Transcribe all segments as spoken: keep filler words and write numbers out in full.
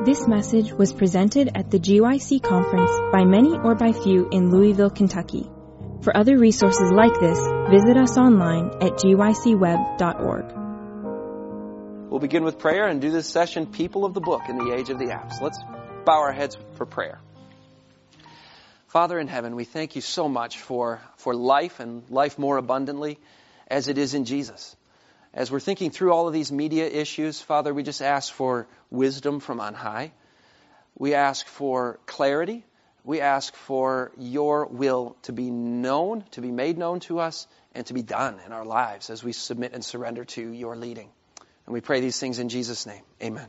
This message was presented at the G Y C conference by many or by few in Louisville, Kentucky. For other resources like this, visit us online at g y c web dot org. We'll begin with prayer and do this session, People of the Book in the Age of the Apps. Let's bow our heads for prayer. Father in heaven, we thank you so much for, for life and life more abundantly as it is in Jesus. As we're thinking through all of these media issues, Father, we just ask for wisdom from on high. We ask for clarity. We ask for your will to be known, to be made known to us, and to be done in our lives as we submit and surrender to your leading. And we pray these things in Jesus' name. Amen.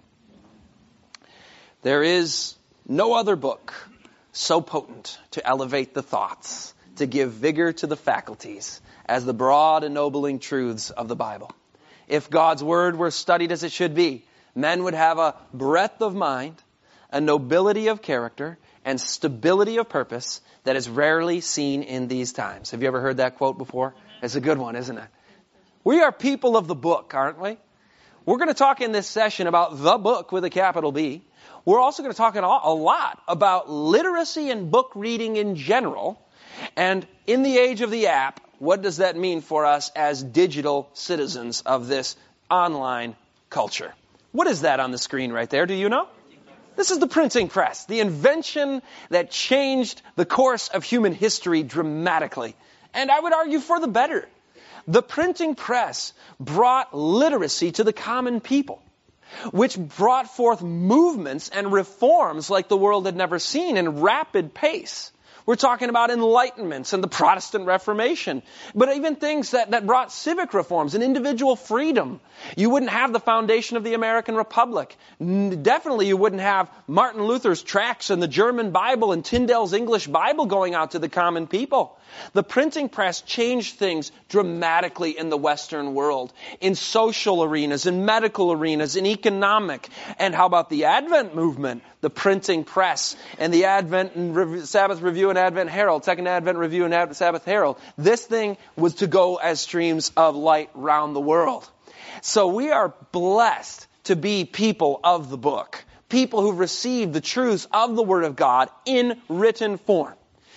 There is no other book so potent to elevate the thoughts, to give vigor to the faculties, as the broad ennobling truths of the Bible. If God's Word were studied as it should be, men would have a breadth of mind, a nobility of character, and stability of purpose that is rarely seen in these times. Have you ever heard that quote before? It's a good one, isn't it? We are people of the book, aren't we? We're going to talk in this session about the book with a capital B. We're also going to talk a lot about literacy and book reading in general. And in the age of the app, what does that mean for us as digital citizens of this online culture? What is that on the screen right there? Do you know? This is the printing press, the invention that changed the course of human history dramatically. And I would argue for the better. The printing press brought literacy to the common people, which brought forth movements and reforms like the world had never seen in rapid pace. We're talking about enlightenments and the Protestant Reformation, but even things that, that brought civic reforms and individual freedom. You wouldn't have the foundation of the American Republic. Definitely you wouldn't have Martin Luther's tracts and the German Bible and Tyndale's English Bible going out to the common people. The printing press changed things dramatically in the Western world, in social arenas, in medical arenas, in economic. And how about the Advent movement, the printing press, and the Advent and Re- Sabbath Review and Advent Herald, Second Advent Review and Ad- Sabbath Herald. This thing was to go as streams of light round the world. So we are blessed to be people of the book, people who've received the truths of the Word of God in written form.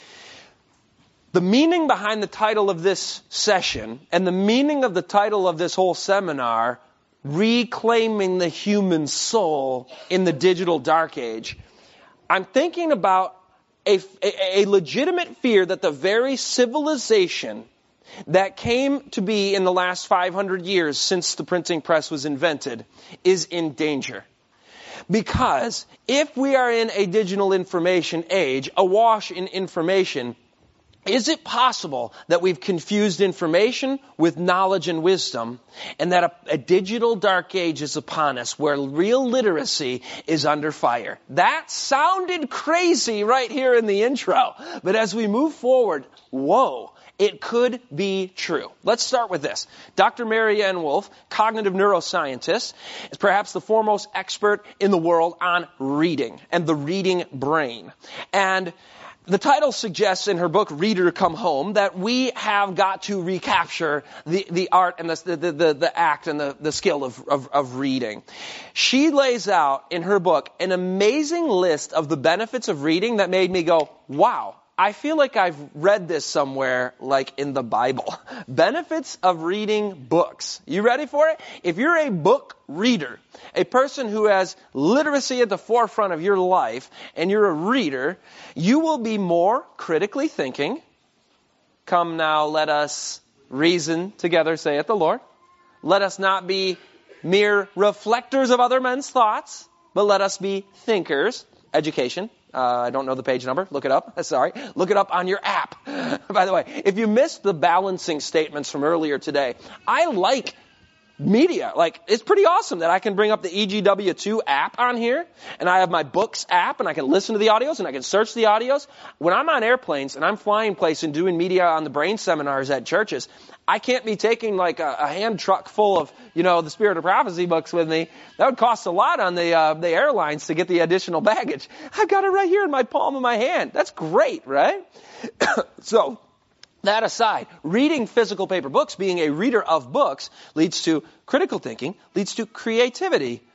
The meaning behind the title of this session and the meaning of the title of this whole seminar, Reclaiming the Human Soul in the Digital Dark Age, I'm thinking about a, a, a legitimate fear that the very civilization that came to be in the last five hundred years since the printing press was invented is in danger. Because if we are in a digital information age, awash in information, is it possible that we've confused information with knowledge and wisdom, and that a, a digital dark age is upon us where real literacy is under fire? That sounded crazy right here in the intro, but as we move forward, whoa, it could be true. Let's start with this. Doctor Mary Ann Wolf, cognitive neuroscientist, is perhaps the foremost expert in the world on reading and the reading brain. And the title suggests in her book, Reader Come Home, that we have got to recapture the, the art and the, the, the, the act and the, the skill of, of, of reading. She lays out in her book an amazing list of the benefits of reading that made me go, wow, I feel like I've read this somewhere, like in the Bible. Benefits of reading books. You ready for it? If you're a book reader, a person who has literacy at the forefront of your life, and you're a reader, you will be more critically thinking. Come now, let us reason together, saith the Lord. Let us not be mere reflectors of other men's thoughts, but let us be thinkers. Education. Uh, I don't know the page number. Look it up. Sorry. Look it up on your app. By the way, if you missed the balancing statements from earlier today, I like media. Like, it's pretty awesome that I can bring up the E G W two app on here, and I have my books app, and I can listen to the audios, and I can search the audios. When I'm on airplanes, and I'm flying places and doing media on the brain seminars at churches, I can't be taking like a, a hand truck full of, you know, the Spirit of Prophecy books with me. That would cost a lot on the uh, the airlines to get the additional baggage. I've got it right here in my palm of my hand. That's great, right? So, that aside, reading physical paper books, being a reader of books, leads to critical thinking, leads to creativity.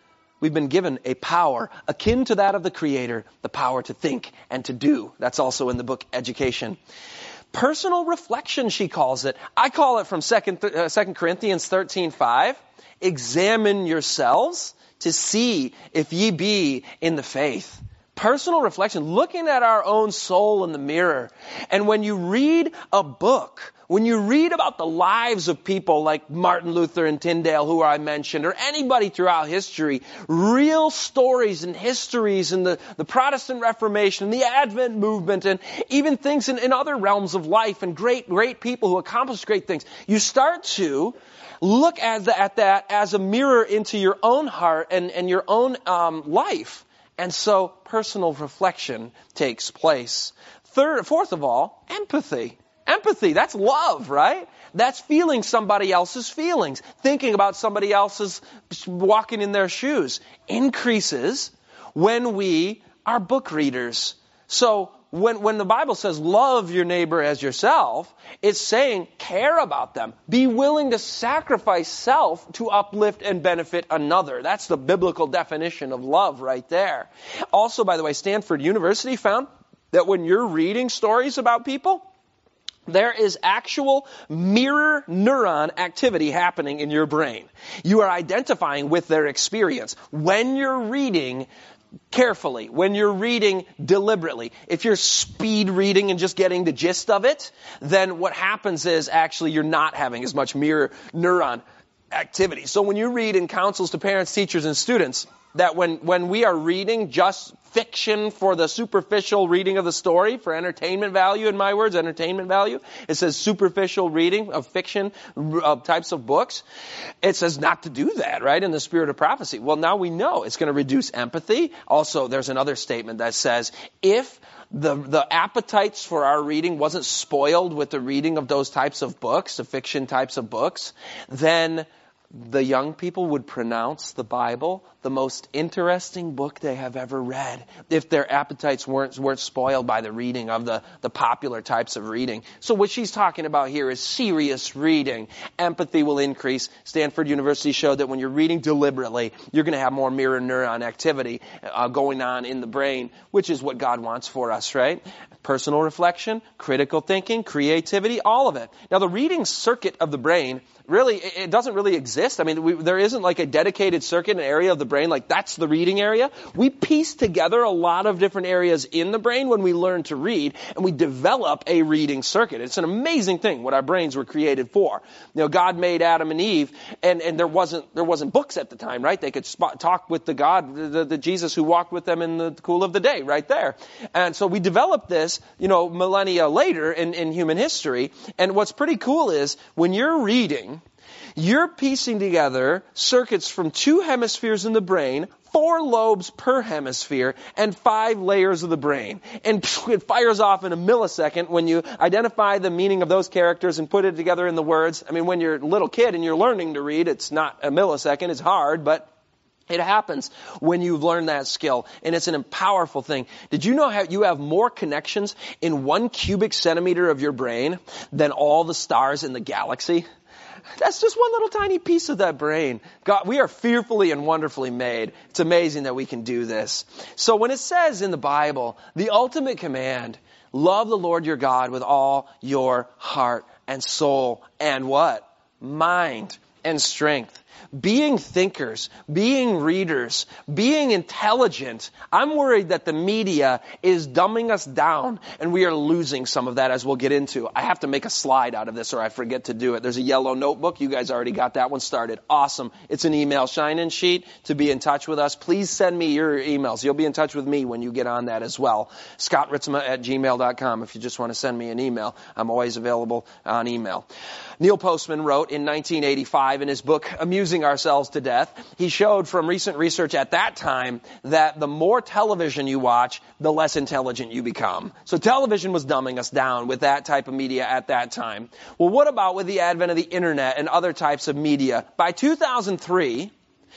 we've been given a power akin to that of the Creator, the power to think and to do. That's also in the book Education. Personal reflection, she calls it. I call it from Second uh, Second Corinthians thirteen five. Examine yourselves to see if ye be in the faith. Personal reflection, looking at our own soul in the mirror. And when you read a book, when you read about the lives of people like Martin Luther and Tyndale, who I mentioned, or anybody throughout history, real stories and histories in the, the Protestant Reformation, the Advent movement, and even things in, in other realms of life, and great, great people who accomplished great things, you start to look at, the, at that as a mirror into your own heart and, and your own um, life. And so personal reflection takes place. Third, fourth of all, empathy. Empathy, that's love, right? That's feeling somebody else's feelings. Thinking about somebody else's walking in their shoes. Increases when we are book readers. So when, when the Bible says love your neighbor as yourself, it's saying care about them. Be willing to sacrifice self to uplift and benefit another. That's the biblical definition of love right there. Also, by the way, Stanford University found that when you're reading stories about people, there is actual mirror neuron activity happening in your brain. You are identifying with their experience. When you're reading carefully, when you're reading deliberately. If you're speed reading and just getting the gist of it, then what happens is actually you're not having as much mirror neuron activity. So when you read in counsels to parents, teachers, and students, that when, when we are reading just fiction for the superficial reading of the story, for entertainment value, in my words, entertainment value, it says superficial reading of fiction of types of books. It says not to do that, right, in the spirit of prophecy. Well, now we know it's going to reduce empathy. Also, there's another statement that says if the the appetites for our reading wasn't spoiled with the reading of those types of books, the fiction types of books, then the young people would pronounce the Bible the most interesting book they have ever read if their appetites weren't weren't spoiled by the reading of the, the popular types of reading. So what she's talking about here is serious reading. Empathy will increase. Stanford University showed that when you're reading deliberately, you're going to have more mirror neuron activity uh, going on in the brain, which is what God wants for us, right? Personal reflection, critical thinking, creativity, all of it. Now the reading circuit of the brain, really, it doesn't really exist. I mean, we, there isn't like a dedicated circuit, an area of the brain, like that's the reading area. We piece together a lot of different areas in the brain when we learn to read, and we develop a reading circuit. It's an amazing thing what our brains were created for. You know, God made Adam and Eve, and, and there wasn't there wasn't books at the time, right? They could spot, talk with the God, the, the Jesus who walked with them in the cool of the day, right there. And so we developed this, you know, millennia later in, in human history. And what's pretty cool is when you're reading, you're piecing together circuits from two hemispheres in the brain, four lobes per hemisphere, and five layers of the brain. And it fires off in a millisecond when you identify the meaning of those characters and put it together in the words. I mean, when you're a little kid and you're learning to read, it's not a millisecond, it's hard, but it happens when you've learned that skill, and it's an powerful thing. Did you know how you have more connections in one cubic centimeter of your brain than all the stars in the galaxy? That's just one little tiny piece of that brain. God, we are fearfully and wonderfully made. It's amazing that we can do this. So when it says in the Bible, the ultimate command, love the Lord your God with all your heart and soul and what? Mind and strength. Being thinkers, being readers, being intelligent. I'm worried that the media is dumbing us down, and we are losing some of that, as we'll get into. I have to make a slide out of this or I forget to do it. There's a yellow notebook. You guys already got that one started. Awesome. It's an email sign-in sheet to be in touch with us. Please send me your emails. You'll be in touch with me when you get on that as well. Scott Ritzma at gmail dot com if you just want to send me an email. I'm always available on email. Neil Postman wrote in nineteen eighty-five in his book, Amusing Ourselves to Death, he showed from recent research at that time that the more television you watch, the less intelligent you become. So television was dumbing us down with that type of media at that time. Well, what about with the advent of the internet and other types of media? By two thousand three,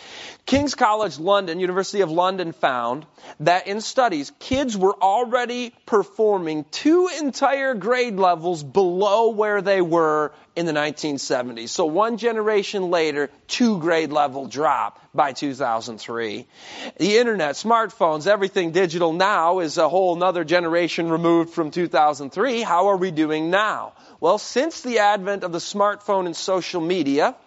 King's College London, University of London, found that in studies, kids were already performing two entire grade levels below where they were in the nineteen seventies. So one generation later, two grade level drop by two thousand three. The internet, smartphones, everything digital now is a whole nother generation removed from two thousand three. How are we doing now? Well, since the advent of the smartphone and social media,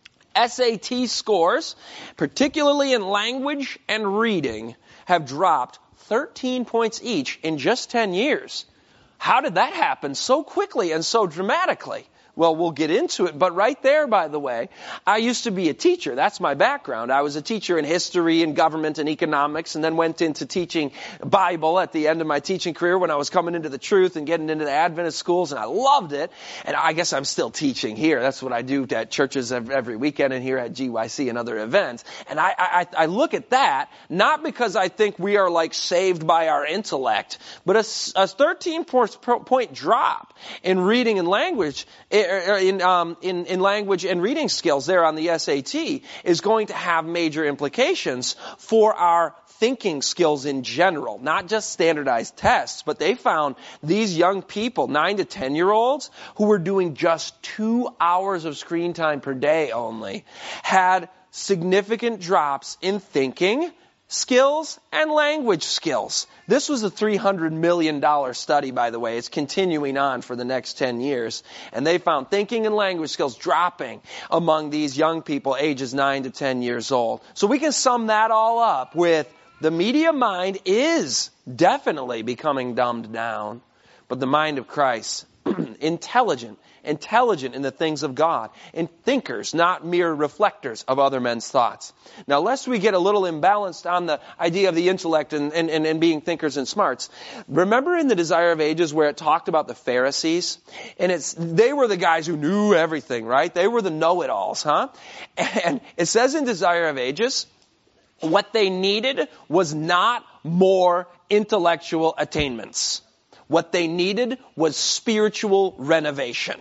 S A T scores, particularly in language and reading, have dropped thirteen points each in just ten years. How did that happen so quickly and so dramatically? Well, we'll get into it, but right there, by the way, I used to be a teacher. That's my background. I was a teacher in history and government and economics, and then went into teaching Bible at the end of my teaching career when I was coming into the truth and getting into the Adventist schools, and I loved it. And I guess I'm still teaching here. That's what I do at churches every weekend and here at G Y C and other events. And I, I, I look at that, not because I think we are like saved by our intellect, but a, a thirteen point drop in reading and language, In, um, in, in language and reading skills there on the S A T is going to have major implications for our thinking skills in general, not just standardized tests, but they found these young people, nine to ten year olds, who were doing just two hours of screen time per day only, had significant drops in thinking skills and language skills. This was a three hundred million dollars study, by the way. It's continuing on for the next ten years. And they found thinking and language skills dropping among these young people ages nine to ten years old. So we can sum that all up with the media mind is definitely becoming dumbed down, but the mind of Christ, intelligent, intelligent in the things of God, and thinkers, not mere reflectors of other men's thoughts. Now, lest we get a little imbalanced on the idea of the intellect and, and, and, and being thinkers and smarts, remember in the Desire of Ages where it talked about the Pharisees? And it's they were the guys who knew everything, right? They were the know-it-alls, huh? And it says in Desire of Ages, what they needed was not more intellectual attainments. What they needed was spiritual renovation.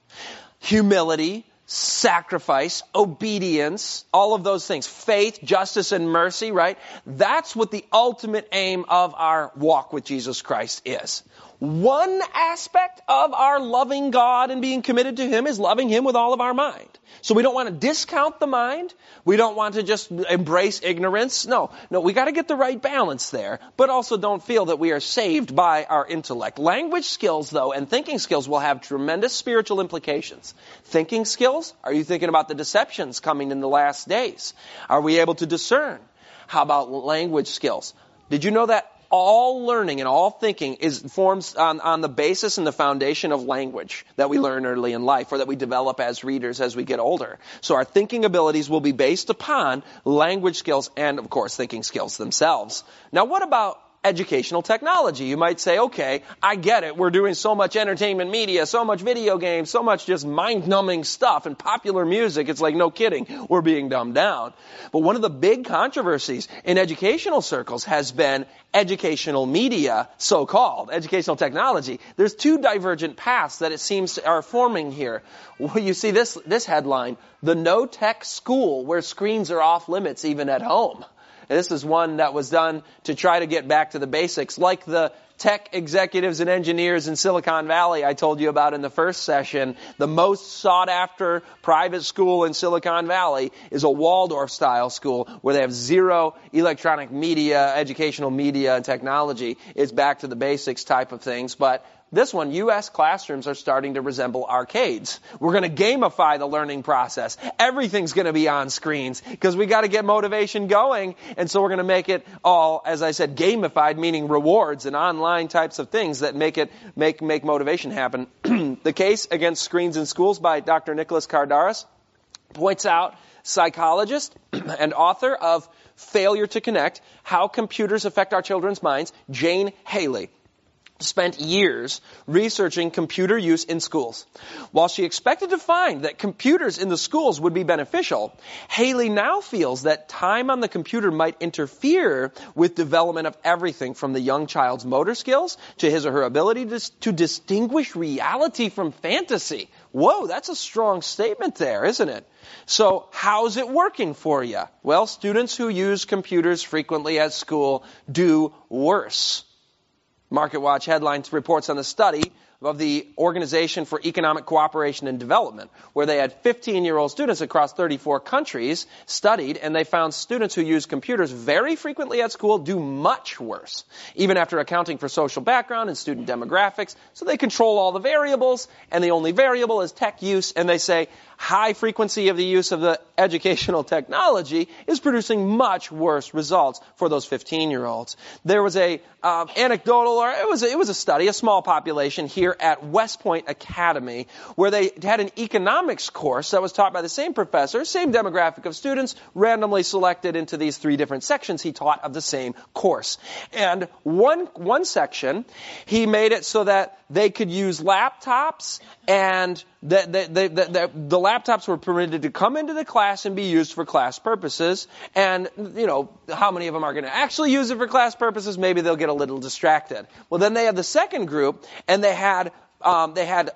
Humility, sacrifice, obedience, all of those things. Faith, justice, and mercy, right? That's what the ultimate aim of our walk with Jesus Christ is. One aspect of our loving God and being committed to Him is loving Him with all of our mind. So we don't want to discount the mind. We don't want to just embrace ignorance. No, no, we got to get the right balance there, but also don't feel that we are saved by our intellect. Language skills, though, and thinking skills will have tremendous spiritual implications. Thinking skills, are you thinking about the deceptions coming in the last days? Are we able to discern? How about language skills? Did you know that all learning and all thinking is forms on, on the basis and the foundation of language that we learn early in life or that we develop as readers as we get older? So our thinking abilities will be based upon language skills and, of course, thinking skills themselves. Now, what about educational technology? You might say, okay, I get it. We're doing so much entertainment media, so much video games, so much just mind-numbing stuff and popular music. It's like, no kidding, we're being dumbed down. But one of the big controversies in educational circles has been educational media, so-called, educational technology. There's two divergent paths that it seems are forming here. Well, you see this, this headline, the no-tech school where screens are off limits even at home. And this is one that was done to try to get back to the basics, like the tech executives and engineers in Silicon Valley I told you about in the first session. The most sought-after private school in Silicon Valley is a Waldorf-style school where they have zero electronic media, educational media and technology. It's back to the basics type of things, but this one, U S classrooms are starting to resemble arcades. We're going to gamify the learning process. Everything's going to be on screens because we got to get motivation going. And so we're going to make it all, as I said, gamified, meaning rewards and online types of things that make it make make motivation happen. The case against screens in schools by Doctor Nicholas Kardaras points out, psychologist and author of Failure to Connect, How Computers Affect Our Children's Minds, Jane Haley, spent years researching computer use in schools. While she expected to find that computers in the schools would be beneficial, Haley now feels that time on the computer might interfere with development of everything from the young child's motor skills to his or her ability to, to distinguish reality from fantasy. Whoa, that's a strong statement there, isn't it? So how's it working for you? Well, students who use computers frequently at school do worse. MarketWatch headlines reports on the study of the Organization for Economic Cooperation and Development, where they had fifteen-year-old students across thirty-four countries studied, and they found students who use computers very frequently at school do much worse, even after accounting for social background and student demographics. So they control all the variables, and the only variable is tech use, and they say high frequency of the use of the educational technology is producing much worse results for those fifteen-year-olds. There was a um, anecdotal, or it was a, it was a study, a small population here at West Point Academy, where they had an economics course that was taught by the same professor, same demographic of students, randomly selected into these three different sections he taught of the same course. And one one section, he made it so that they could use laptops, and the, the, the, the, the laptops were permitted to come into the class and be used for class purposes. And, you know, how many of them are going to actually use it for class purposes? Maybe they'll get a little distracted. Well, then they had the second group, and they had um, they had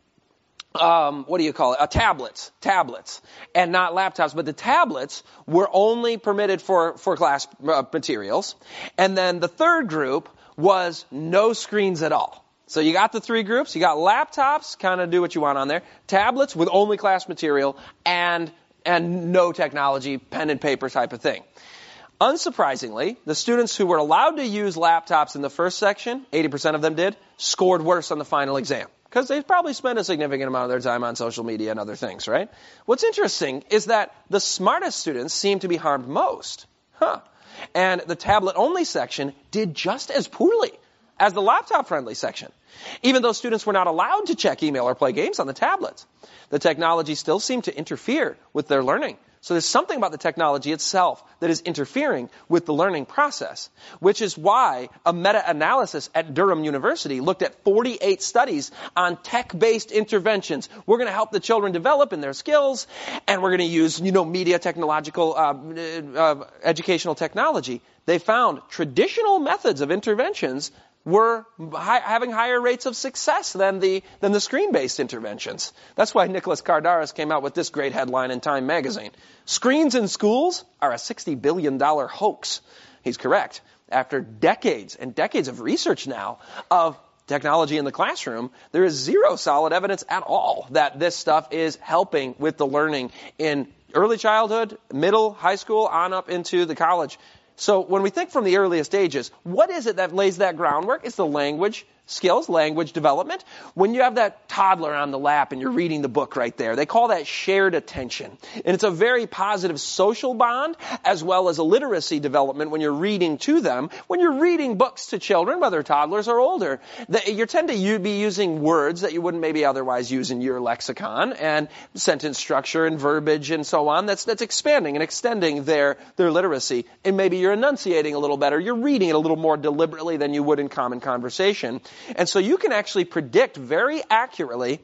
Um, what do you call it? Uh, tablets, tablets, and not laptops. But the tablets were only permitted for for class uh, materials, and then the third group was no screens at all. So you got the three groups. You got laptops, kind of do what you want on there. Tablets with only class material, and and no technology, pen and paper type of thing. Unsurprisingly, the students who were allowed to use laptops in the first section, eighty percent of them did, scored worse on the final exam. Because they probably spent a significant amount of their time on social media and other things, right? What's interesting is that the smartest students seem to be harmed most. Huh. And the tablet-only section did just as poorly as the laptop-friendly section, even though students were not allowed to check email or play games on the tablets. The technology still seemed to interfere with their learning. So there's something about the technology itself that is interfering with the learning process, which is why a meta-analysis at Durham University looked at forty-eight studies on tech-based interventions. We're going to help the children develop in their skills, and we're going to use, you know, media technological, uh, uh, educational technology. They found traditional methods of interventions were high, having higher rates of success than the than the screen-based interventions. That's why Nicholas Kardaras came out with this great headline in Time magazine. Screens in schools are a sixty billion dollars hoax. He's correct. After decades and decades of research now of technology in the classroom, there is zero solid evidence at all that this stuff is helping with the learning in early childhood, middle, high school, on up into the college. So when we think from the earliest ages, what is it that lays that groundwork? It's the language skills, language development. When you have that toddler on the lap and you're reading the book right there, they call that shared attention. And it's a very positive social bond as well as a literacy development when you're reading to them. When you're reading books to children, whether toddlers or older, you tend to be using words that you wouldn't maybe otherwise use in your lexicon, and sentence structure and verbiage and so on. That's that's expanding and extending their, their literacy. And maybe you're enunciating a little better. You're reading it a little more deliberately than you would in common conversation. And so you can actually predict very accurately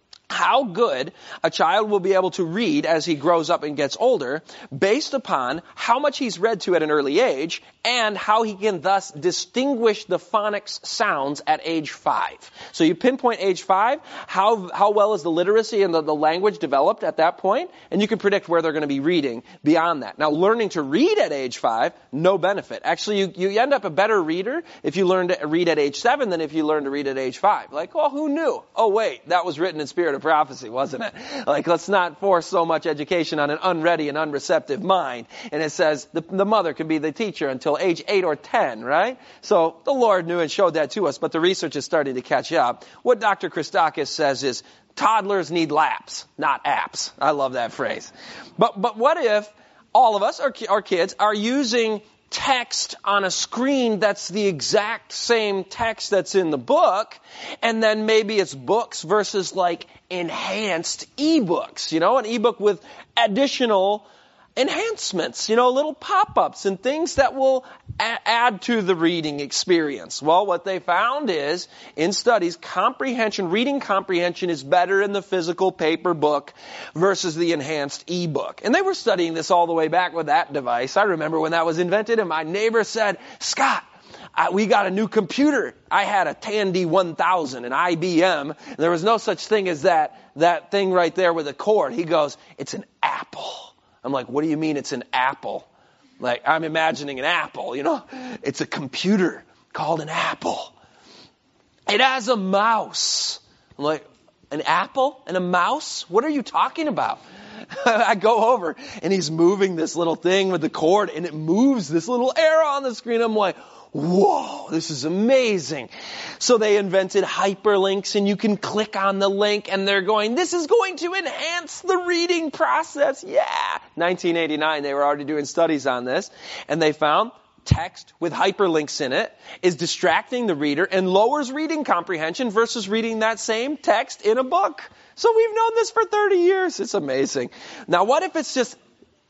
how good a child will be able to read as he grows up and gets older based upon how much he's read to at an early age and how he can thus distinguish the phonics sounds at age five. So you pinpoint age five, how how well is the literacy and the, the language developed at that point, and you can predict where they're going to be reading beyond that. Now, learning to read at age five, no benefit. Actually, you, you end up a better reader if you learn to read at age seven than if you learn to read at age five. Like, well, who knew? Oh, wait, that was written in spirit of prophecy, wasn't it? Like, let's not force so much education on an unready and unreceptive mind. And it says the, the mother can be the teacher until age eight or ten, right? So the Lord knew and showed that to us, but the research is starting to catch up. What Doctor Christakis says is toddlers need laps, not apps. I love that phrase. But but what if all of us, our, our kids, are using text on a screen that's the exact same text that's in the book, and then maybe it's books versus like enhanced ebooks, you know, an ebook with additional enhancements, you know, little pop-ups and things that will a- add to the reading experience. Well, what they found is, in studies, comprehension, reading comprehension is better in the physical paper book versus the enhanced e-book. And they were studying this all the way back with that device. I remember when that was invented, and my neighbor said, Scott, I, we got a new computer. I had a Tandy one thousand, an I B M. And there was no such thing as that, that thing right there with a cord. He goes, it's an Apple. I'm like, what do you mean it's an Apple? Like, I'm imagining an apple, you know? It's a computer called an Apple. It has a mouse. I'm like, an apple and a mouse? What are you talking about? I go over, and he's moving this little thing with the cord, and it moves this little arrow on the screen. I'm like, whoa, this is amazing. So they invented hyperlinks, and you can click on the link, and they're going, this is going to enhance the reading process. Yeah. nineteen eighty-nine, they were already doing studies on this, and they found text with hyperlinks in it is distracting the reader and lowers reading comprehension versus reading that same text in a book. So we've known this for thirty years. It's amazing. Now, what if it's just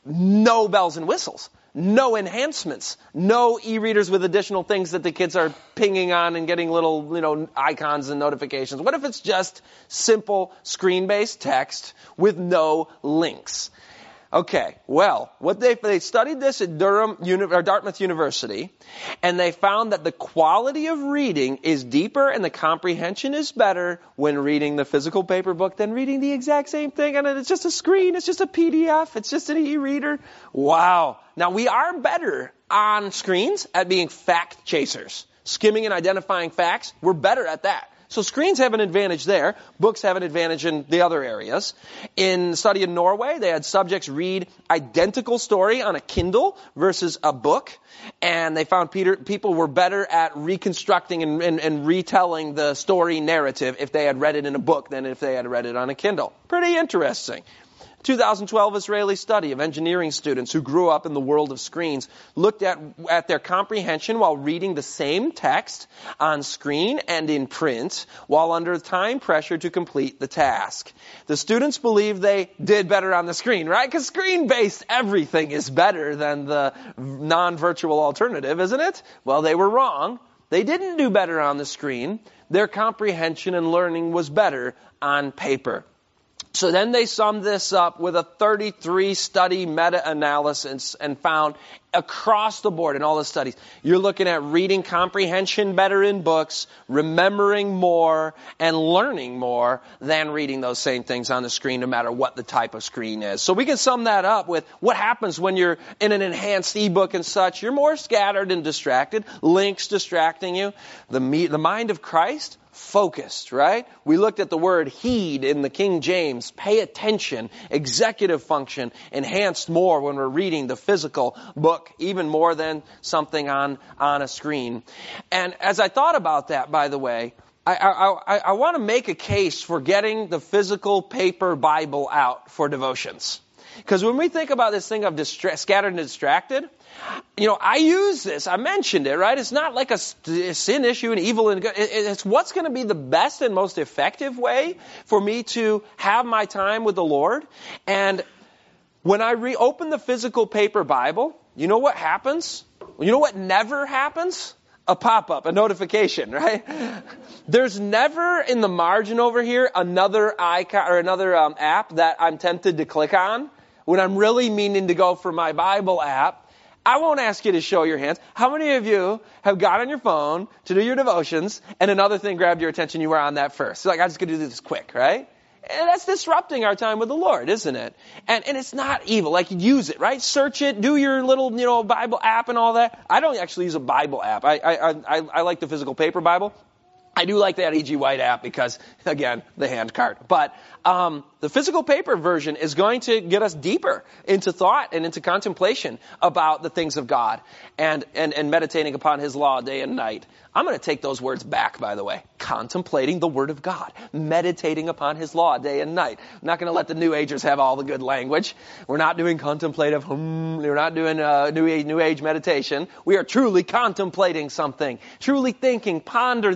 no bells and whistles? No enhancements, no e-readers with additional things that the kids are pinging on and getting little, you know, icons and notifications. What if it's just simple screen-based text with no links? Okay, well, what they they studied this at Durham or Dartmouth University, and they found that the quality of reading is deeper and the comprehension is better when reading the physical paper book than reading the exact same thing. And it's just a screen, it's just a P D F, it's just an e-reader. Wow. Now, we are better on screens at being fact chasers. Skimming and identifying facts, we're better at that. So screens have an advantage there. Books have an advantage in the other areas. In study in Norway, they had subjects read identical story on a Kindle versus a book. And they found Peter, people were better at reconstructing and, and, and retelling the story narrative if they had read it in a book than if they had read it on a Kindle. Pretty interesting. twenty twelve Israeli study of engineering students who grew up in the world of screens looked at, at their comprehension while reading the same text on screen and in print while under time pressure to complete the task. The students believe they did better on the screen, right? Because screen-based everything is better than the non-virtual alternative, isn't it? Well, they were wrong. They didn't do better on the screen. Their comprehension and learning was better on paper. So then they summed this up with a thirty-three study meta-analysis and found across the board in all the studies, you're looking at reading comprehension better in books, remembering more, and learning more than reading those same things on the screen, no matter what the type of screen is. So we can sum that up with what happens when you're in an enhanced ebook and such. You're more scattered and distracted, links distracting you. The, me- the mind of Christ, focused, right? We looked at the word heed in the King James, pay attention, executive function, enhanced more when we're reading the physical book, even more than something on, on a screen. And as I thought about that, by the way, I, I, I, I want to make a case for getting the physical paper Bible out for devotions. Because when we think about this thing of distra- scattered and distracted, you know, I use this. I mentioned it, right? It's not like a, a sin issue, an evil, and good. It, it's what's going to be the best and most effective way for me to have my time with the Lord. And when I reopen the physical paper Bible, you know what happens? You know what never happens? A pop-up, a notification, right? There's never in the margin over here another icon or another um, app that I'm tempted to click on when I'm really meaning to go for my Bible app. I won't ask you to show your hands. How many of you have got on your phone to do your devotions and another thing grabbed your attention, you were on that first? So like, I'm just going to do this quick, right? And that's disrupting our time with the Lord, isn't it? And and it's not evil. Like, use it, right? Search it, do your little, you know, Bible app and all that. I don't actually use a Bible app. I I I, I like the physical paper Bible. I do like that E G White app because, again, the hand cart. But um, the physical paper version is going to get us deeper into thought and into contemplation about the things of God and, and, and meditating upon His law day and night. I'm going to take those words back, by the way. Contemplating the Word of God. Meditating upon His law day and night. I'm not going to let the New Agers have all the good language. We're not doing contemplative, hmm, we're not doing uh, new, age, new Age meditation. We are truly contemplating something. Truly thinking, ponder these things.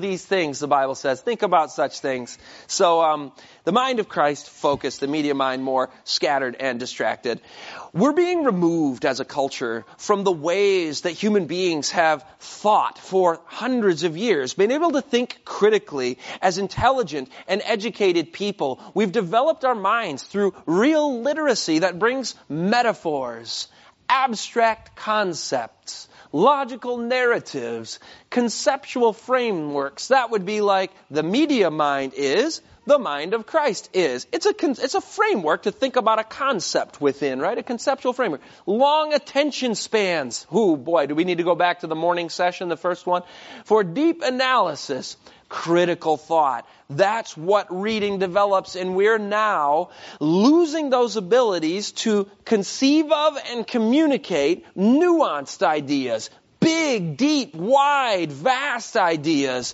things, the Bible says. Think about such things. So um, the mind of Christ focused, the media mind more scattered and distracted. We're being removed as a culture from the ways that human beings have thought for hundreds of years, been able to think critically as intelligent and educated people. We've developed our minds through real literacy that brings metaphors, abstract concepts, logical narratives, conceptual frameworks. That would be like the media mind is, the mind of Christ is. It's a it's a framework to think about a concept within, right? A conceptual framework. Long attention spans. Ooh, boy, do we need to go back to the morning session, the first one? For deep analysis, critical thought. That's what reading develops, and we're now losing those abilities to conceive of and communicate nuanced ideas, big, deep, wide, vast ideas,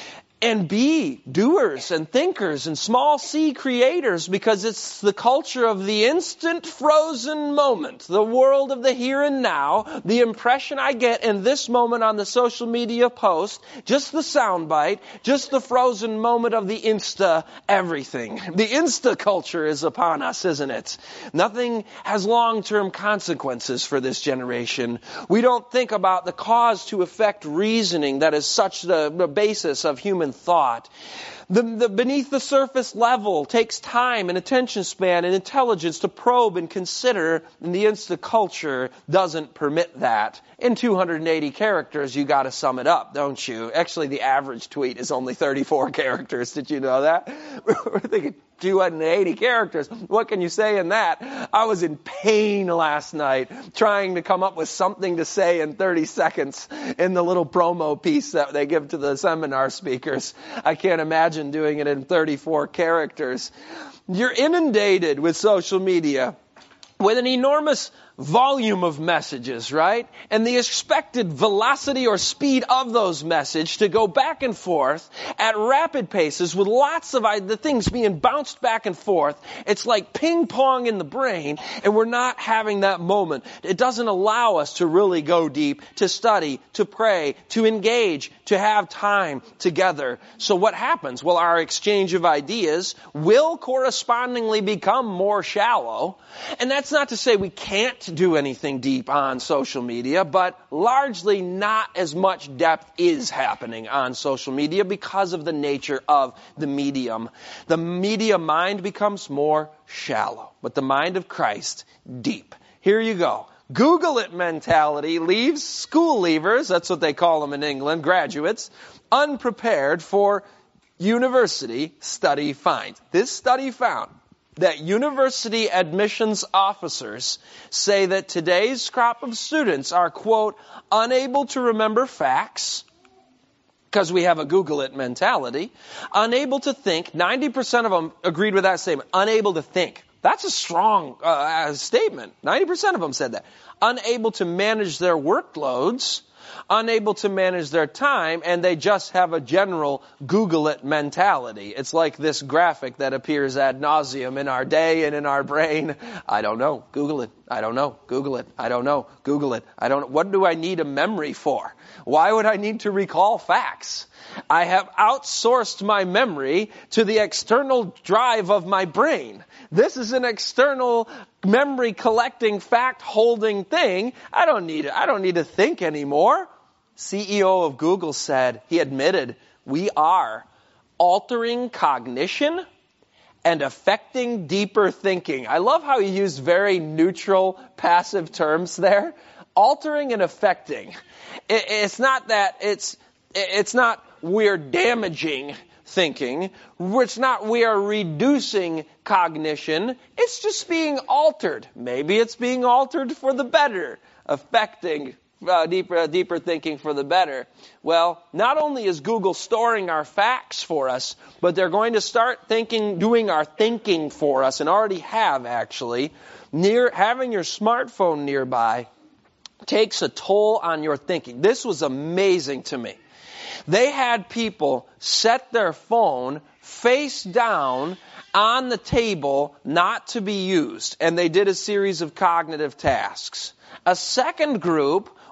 and be doers and thinkers and small c creators, because it's the culture of the instant frozen moment, the world of the here and now. The impression I get in this moment on the social media post, just the soundbite, just the frozen moment of the Insta everything. The Insta culture is upon us, isn't it? Nothing has long-term consequences for this generation. We don't think about the cause to effect reasoning that is such the, the basis of human thought. The, the beneath the surface level takes time and attention span and intelligence to probe and consider, and the Insta culture doesn't permit that. In two hundred eighty characters, you got to sum it up, don't you? Actually, the average tweet is only thirty-four characters. Did you know that? We're thinking two hundred eighty characters. What can you say in that? I was in pain last night trying to come up with something to say in thirty seconds in the little promo piece that they give to the seminar speakers. I can't imagine doing it in thirty-four characters. You're inundated with social media with an enormous volume of messages, right? And the expected velocity or speed of those messages to go back and forth at rapid paces with lots of the things being bounced back and forth. It's like ping pong in the brain, and we're not having that moment. It doesn't allow us to really go deep, to study, to pray, to engage, to have time together. So what happens? Well, our exchange of ideas will correspondingly become more shallow. And that's not to say we can't do anything deep on social media, but largely not as much depth is happening on social media because of the nature of the medium. The media mind becomes more shallow, but the mind of Christ, deep. Here you go. Google it mentality leaves school leavers, that's what they call them in England, graduates, unprepared for university study finds. This study found that university admissions officers say that today's crop of students are, quote, unable to remember facts, because we have a Google it mentality, unable to think. ninety percent of them agreed with that statement, unable to think. That's a strong uh, statement. ninety percent of them said that. Unable to manage their workloads, unable to manage their time, and they just have a general Google it mentality. It's like this graphic that appears ad nauseum in our day and in our brain. I don't know. Google it. I don't know. Google it. I don't know. Google it. I don't know. What do I need a memory for? Why would I need to recall facts? I have outsourced my memory to the external drive of my brain. This is an external memory collecting, fact holding thing. I don't need it. I don't need to think anymore. C E O of Google said, he admitted, we are altering cognition and affecting deeper thinking. I love how he used very neutral, passive terms there. Altering and affecting. It, it's not that it's, it's not we're damaging thinking. It's not we are reducing cognition. It's just being altered. Maybe it's being altered for the better, affecting uh, deeper, deeper thinking for the better. Well, not only is Google storing our facts for us, but they're going to start thinking, doing our thinking for us, and already have actually. Near having your smartphone nearby takes a toll on your thinking. This was amazing to me. They had people set their phone face down on the table not to be used, and they did a series of cognitive tasks. A second group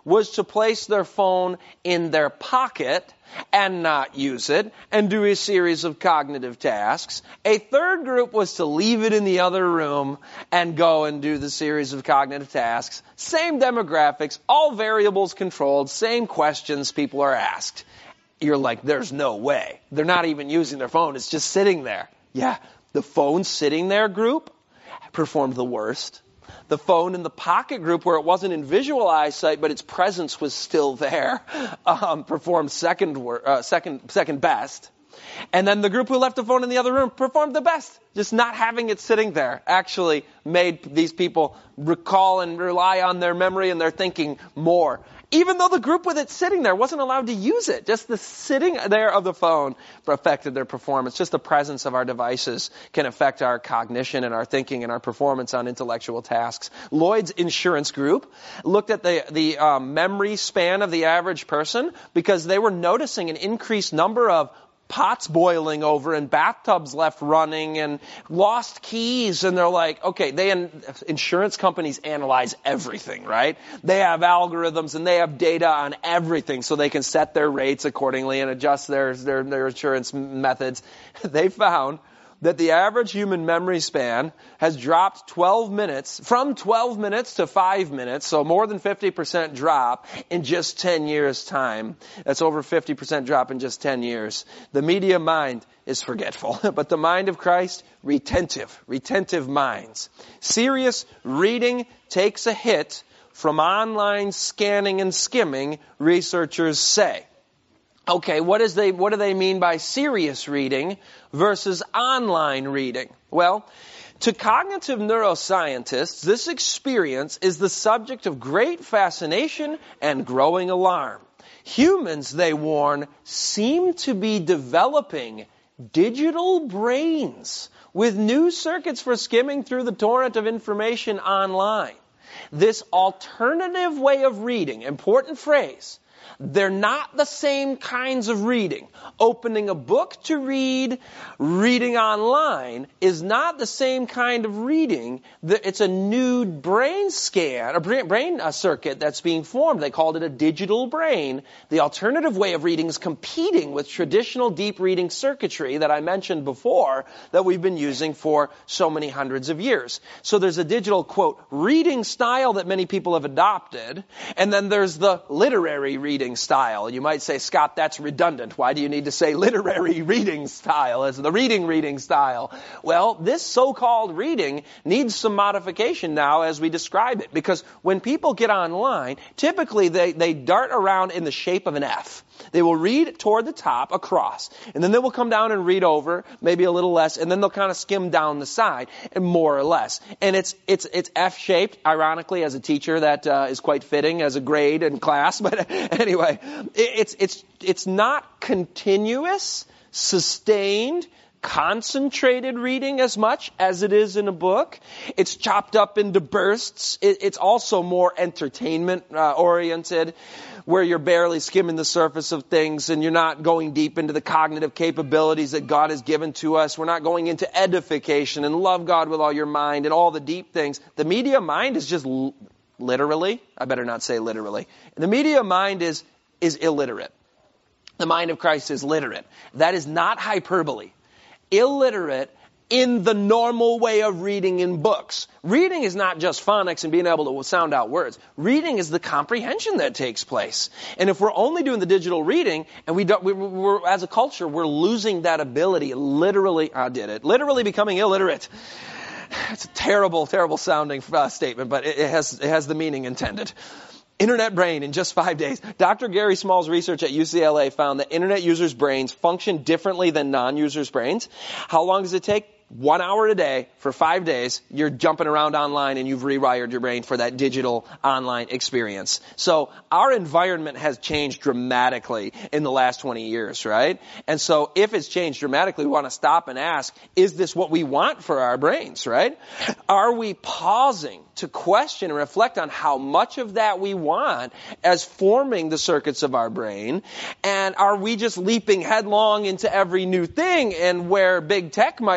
was to place their phone in their pocket and not use it and do a series of cognitive tasks. A third group was to leave it in the other room and go and do the series of cognitive tasks. Same demographics, all variables controlled, same questions people are asked. You're like, there's no way. They're not even using their phone. It's just sitting there. Yeah, the phone sitting there group performed the worst. The phone in the pocket group, where it wasn't in visual eyesight, but its presence was still there, um, performed second, uh, second, second best. And then the group who left the phone in the other room performed the best. Just not having it sitting there actually made these people recall and rely on their memory and their thinking more. Even though the group with it sitting there wasn't allowed to use it. Just the sitting there of the phone affected their performance. Just the presence of our devices can affect our cognition and our thinking and our performance on intellectual tasks. Lloyd's Insurance Group looked at the, the um, memory span of the average person because they were noticing an increased number of pots boiling over and bathtubs left running and lost keys. And they're like, okay, they insurance companies analyze everything, right? They have algorithms and they have data on everything so they can set their rates accordingly and adjust their, their, their insurance methods. They found that the average human memory span has dropped twelve minutes, from twelve minutes to five minutes, so more than fifty percent drop in just ten years' time. That's over fifty percent drop in just ten years. The media mind is forgetful, but the mind of Christ, retentive, retentive minds. Serious reading takes a hit from online scanning and skimming, researchers say. Okay, what is they, what do they mean by serious reading versus online reading? Well, to cognitive neuroscientists, this experience is the subject of great fascination and growing alarm. Humans, they warn, seem to be developing digital brains with new circuits for skimming through the torrent of information online. This alternative way of reading, important phrase, they're not the same kinds of reading. Opening a book to read, reading online is not the same kind of reading. It's a new brain scan, a brain circuit that's being formed. They called it a digital brain. The alternative way of reading is competing with traditional deep reading circuitry that I mentioned before that we've been using for so many hundreds of years. So there's a digital, quote, reading style that many people have adopted, and then there's the literary reading style. You might say, Scott, that's redundant. Why do you need to say literary reading style as the reading reading style? Well, this so-called reading needs some modification now as we describe it, because when people get online, typically they, they dart around in the shape of an F. They will read toward the top across, and then they will come down and read over, maybe a little less, and then they'll kind of skim down the side, and more or less. And it's it's it's F-shaped, ironically, as a teacher, that uh, is quite fitting as a grade in class. But anyway, it's it's it's not continuous, sustained, concentrated reading as much as it is in a book. It's chopped up into bursts. It, it's also more entertainment uh, oriented, where you're barely skimming the surface of things and you're not going deep into the cognitive capabilities that God has given to us. We're not going into edification and love God with all your mind and all the deep things. The media mind is just l- literally, I better not say literally, the media mind is is illiterate. The mind of Christ is literate. That is not hyperbole. Illiterate in the normal way of reading in books. Reading is not just phonics and being able to sound out words. Reading is the comprehension that takes place. And if we're only doing the digital reading, and we don't, we, we're, as a culture, we're losing that ability. Literally, I did it. Literally becoming illiterate. It's a terrible, terrible sounding uh, statement, but it, it has it has the meaning intended. Internet brain in just five days. Doctor Gary Small's research at U C L A found that internet users' brains function differently than non-users' brains. How long does it take? One hour a day for five days, you're jumping around online and you've rewired your brain for that digital online experience. So our environment has changed dramatically in the last twenty years, right? And so if it's changed dramatically, we want to stop and ask, is this what we want for our brains, right? Are we pausing to question and reflect on how much of that we want as forming the circuits of our brain? And are we just leaping headlong into every new thing, and where big tech might be taking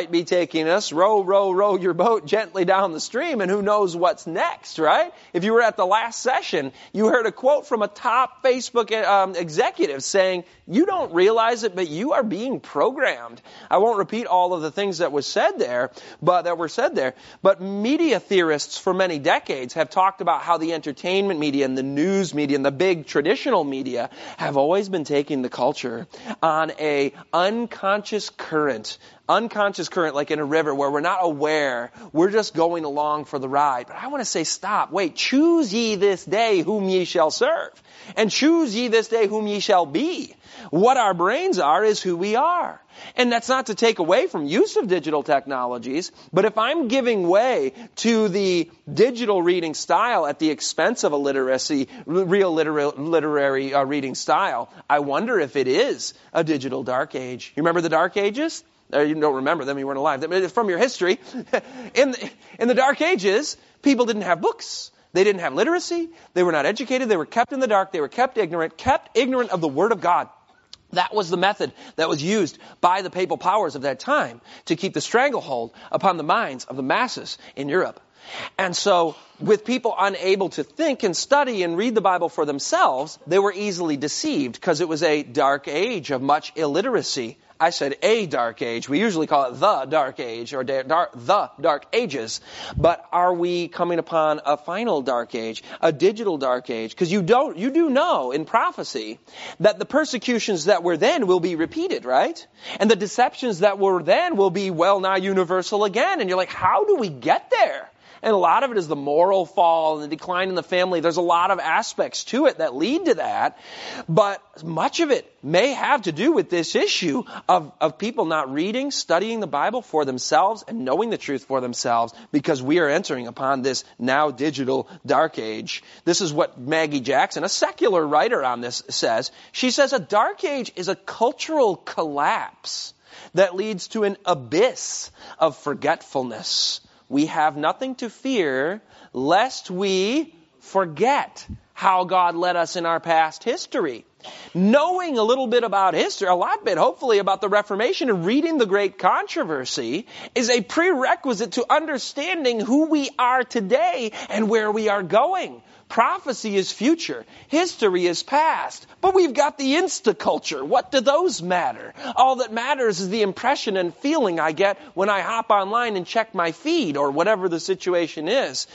taking us. Row, row, row your boat gently down the stream, and who knows what's next, right? If you were at the last session, you heard a quote from a top Facebook um, executive saying, you don't realize it, but you are being programmed. I won't repeat all of the things that was said there, but that were said there. But media theorists for many decades have talked about how the entertainment media and the news media and the big traditional media have always been taking the culture on a unconscious current. Unconscious current, like in a river where we're not aware. We're just going along for the ride. But I want to say, stop. Wait, choose ye this day whom ye shall serve. And choose ye this day whom ye shall be. What our brains are is who we are. And that's not to take away from use of digital technologies, but if I'm giving way to the digital reading style at the expense of a literacy, real literary, literary uh, reading style, I wonder if it is a digital dark age. You remember the Dark Ages? Uh, you don't remember them, you weren't alive. From your history, in the, in the Dark Ages, people didn't have books. They didn't have literacy. They were not educated. They were kept in the dark. They were kept ignorant, kept ignorant of the Word of God. That was the method that was used by the papal powers of that time to keep the stranglehold upon the minds of the masses in Europe. And so, with people unable to think and study and read the Bible for themselves, they were easily deceived because it was a dark age of much illiteracy. I said a dark age. We usually call it the dark age or da- dar- the dark ages. But are we coming upon a final dark age, a digital dark age? Because you don't, you do know in prophecy that the persecutions that were then will be repeated, right? And the deceptions that were then will be well nigh universal again. And you're like, how do we get there? And a lot of it is the moral fall and the decline in the family. There's a lot of aspects to it that lead to that. But much of it may have to do with this issue of, of people not reading, studying the Bible for themselves and knowing the truth for themselves, because we are entering upon this now digital dark age. This is what Maggie Jackson, a secular writer on this, says. She says a dark age is a cultural collapse that leads to an abyss of forgetfulness. We have nothing to fear lest we forget how God led us in our past history. Knowing a little bit about history, a lot bit, hopefully, about the Reformation and reading the Great Controversy is a prerequisite to understanding who we are today and where we are going. Prophecy is future. History is past. But we've got the Insta-culture. What do those matter? All that matters is the impression and feeling I get when I hop online and check my feed or whatever the situation is.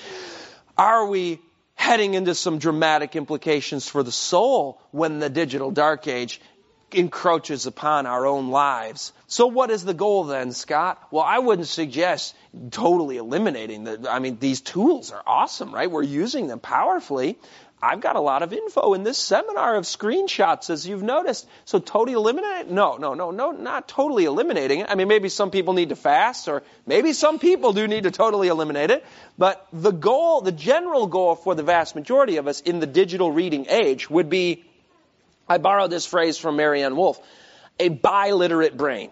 Are we heading into some dramatic implications for the soul when the digital dark age encroaches upon our own lives? So what is the goal then, Scott? Well, I wouldn't suggest totally eliminating the, I mean, these tools are awesome, right? We're using them powerfully. I've got a lot of info in this seminar of screenshots, as you've noticed. So totally eliminate it? No, no, no, no, not totally eliminating it. I mean, maybe some people need to fast, or maybe some people do need to totally eliminate it. But the goal, the general goal for the vast majority of us in the digital reading age would be, I borrowed this phrase from Marianne Wolf, a biliterate brain.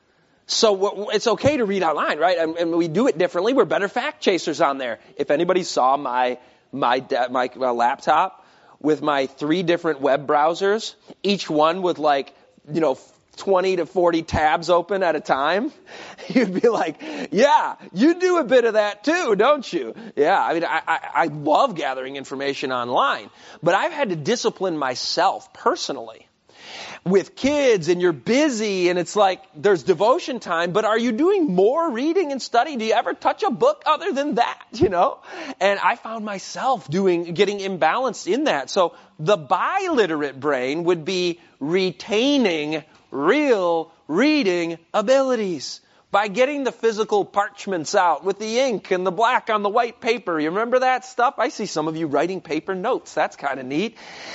So it's okay to read online, right? And, and we do it differently. We're better fact chasers on there. If anybody saw my my my uh, laptop with my three different web browsers, each one with like, you know, twenty to forty tabs open at a time, you'd be like, yeah, you do a bit of that too, don't you? Yeah, I mean, I, I, I love gathering information online, but I've had to discipline myself personally. With kids and you're busy and it's like there's devotion time, but are you doing more reading and study? Do you ever touch a book other than that, you know? And I found myself doing, getting imbalanced in that. So the biliterate brain would be retaining real reading abilities by getting the physical parchments out with the ink and the black on the white paper. You remember that stuff? I see some of you writing paper notes. That's kind of neat.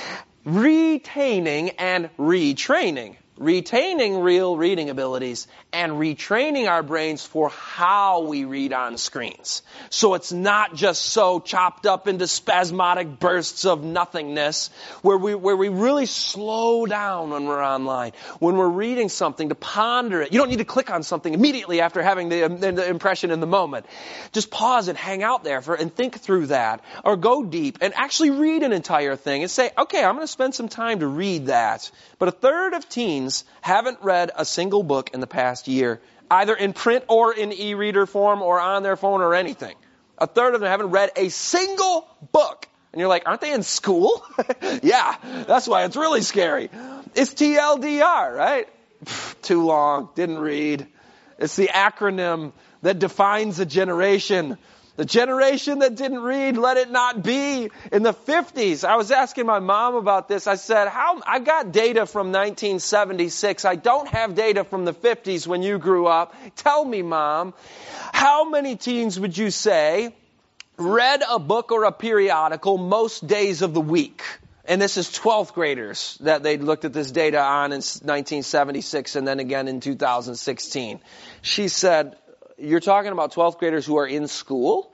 Retaining and retraining. Retaining real reading abilities and retraining our brains for how we read on screens. So it's not just so chopped up into spasmodic bursts of nothingness where we where we really slow down when we're online. When we're reading something, to ponder it. You don't need to click on something immediately after having the, the impression in the moment. Just pause and hang out there for and think through that. Or go deep and actually read an entire thing and say, okay, I'm going to spend some time to read that. But a third of teens teens haven't read a single book in the past year, either in print or in e-reader form or on their phone or anything. A third of them haven't read a single book. And you're like, aren't they in school? Yeah, that's why it's really scary. It's T L D R, right? Pfft, too long, didn't read. It's the acronym that defines a generation. The generation that didn't read, let it not be. In the fifties, I was asking my mom about this. I said, "How? I got data from nineteen seventy-six. I don't have data from the fifties when you grew up. Tell me, Mom, how many teens would you say read a book or a periodical most days of the week?" And this is twelfth graders that they looked at this data on in nineteen seventy-six and then again in two thousand sixteen. She said, "You're talking about twelfth graders who are in school?"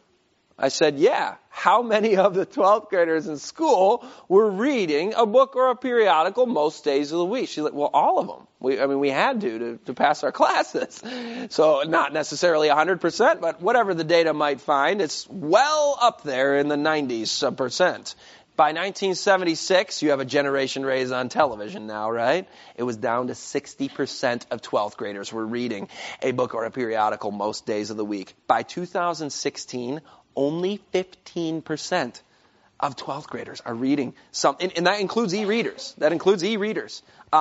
I said, yeah. How many of the twelfth graders in school were reading a book or a periodical most days of the week? She's like, well, all of them. We, I mean, we had to, to to pass our classes. So not necessarily one hundred percent, but whatever the data might find, it's well up there in the nineties percent. By nineteen seventy-six, you have a generation raised on television now, right? It was down to sixty percent of twelfth graders were reading a book or a periodical most days of the week. By two thousand sixteen, only fifteen percent of twelfth graders are reading some, and, and that includes e-readers. That includes e-readers. Uh,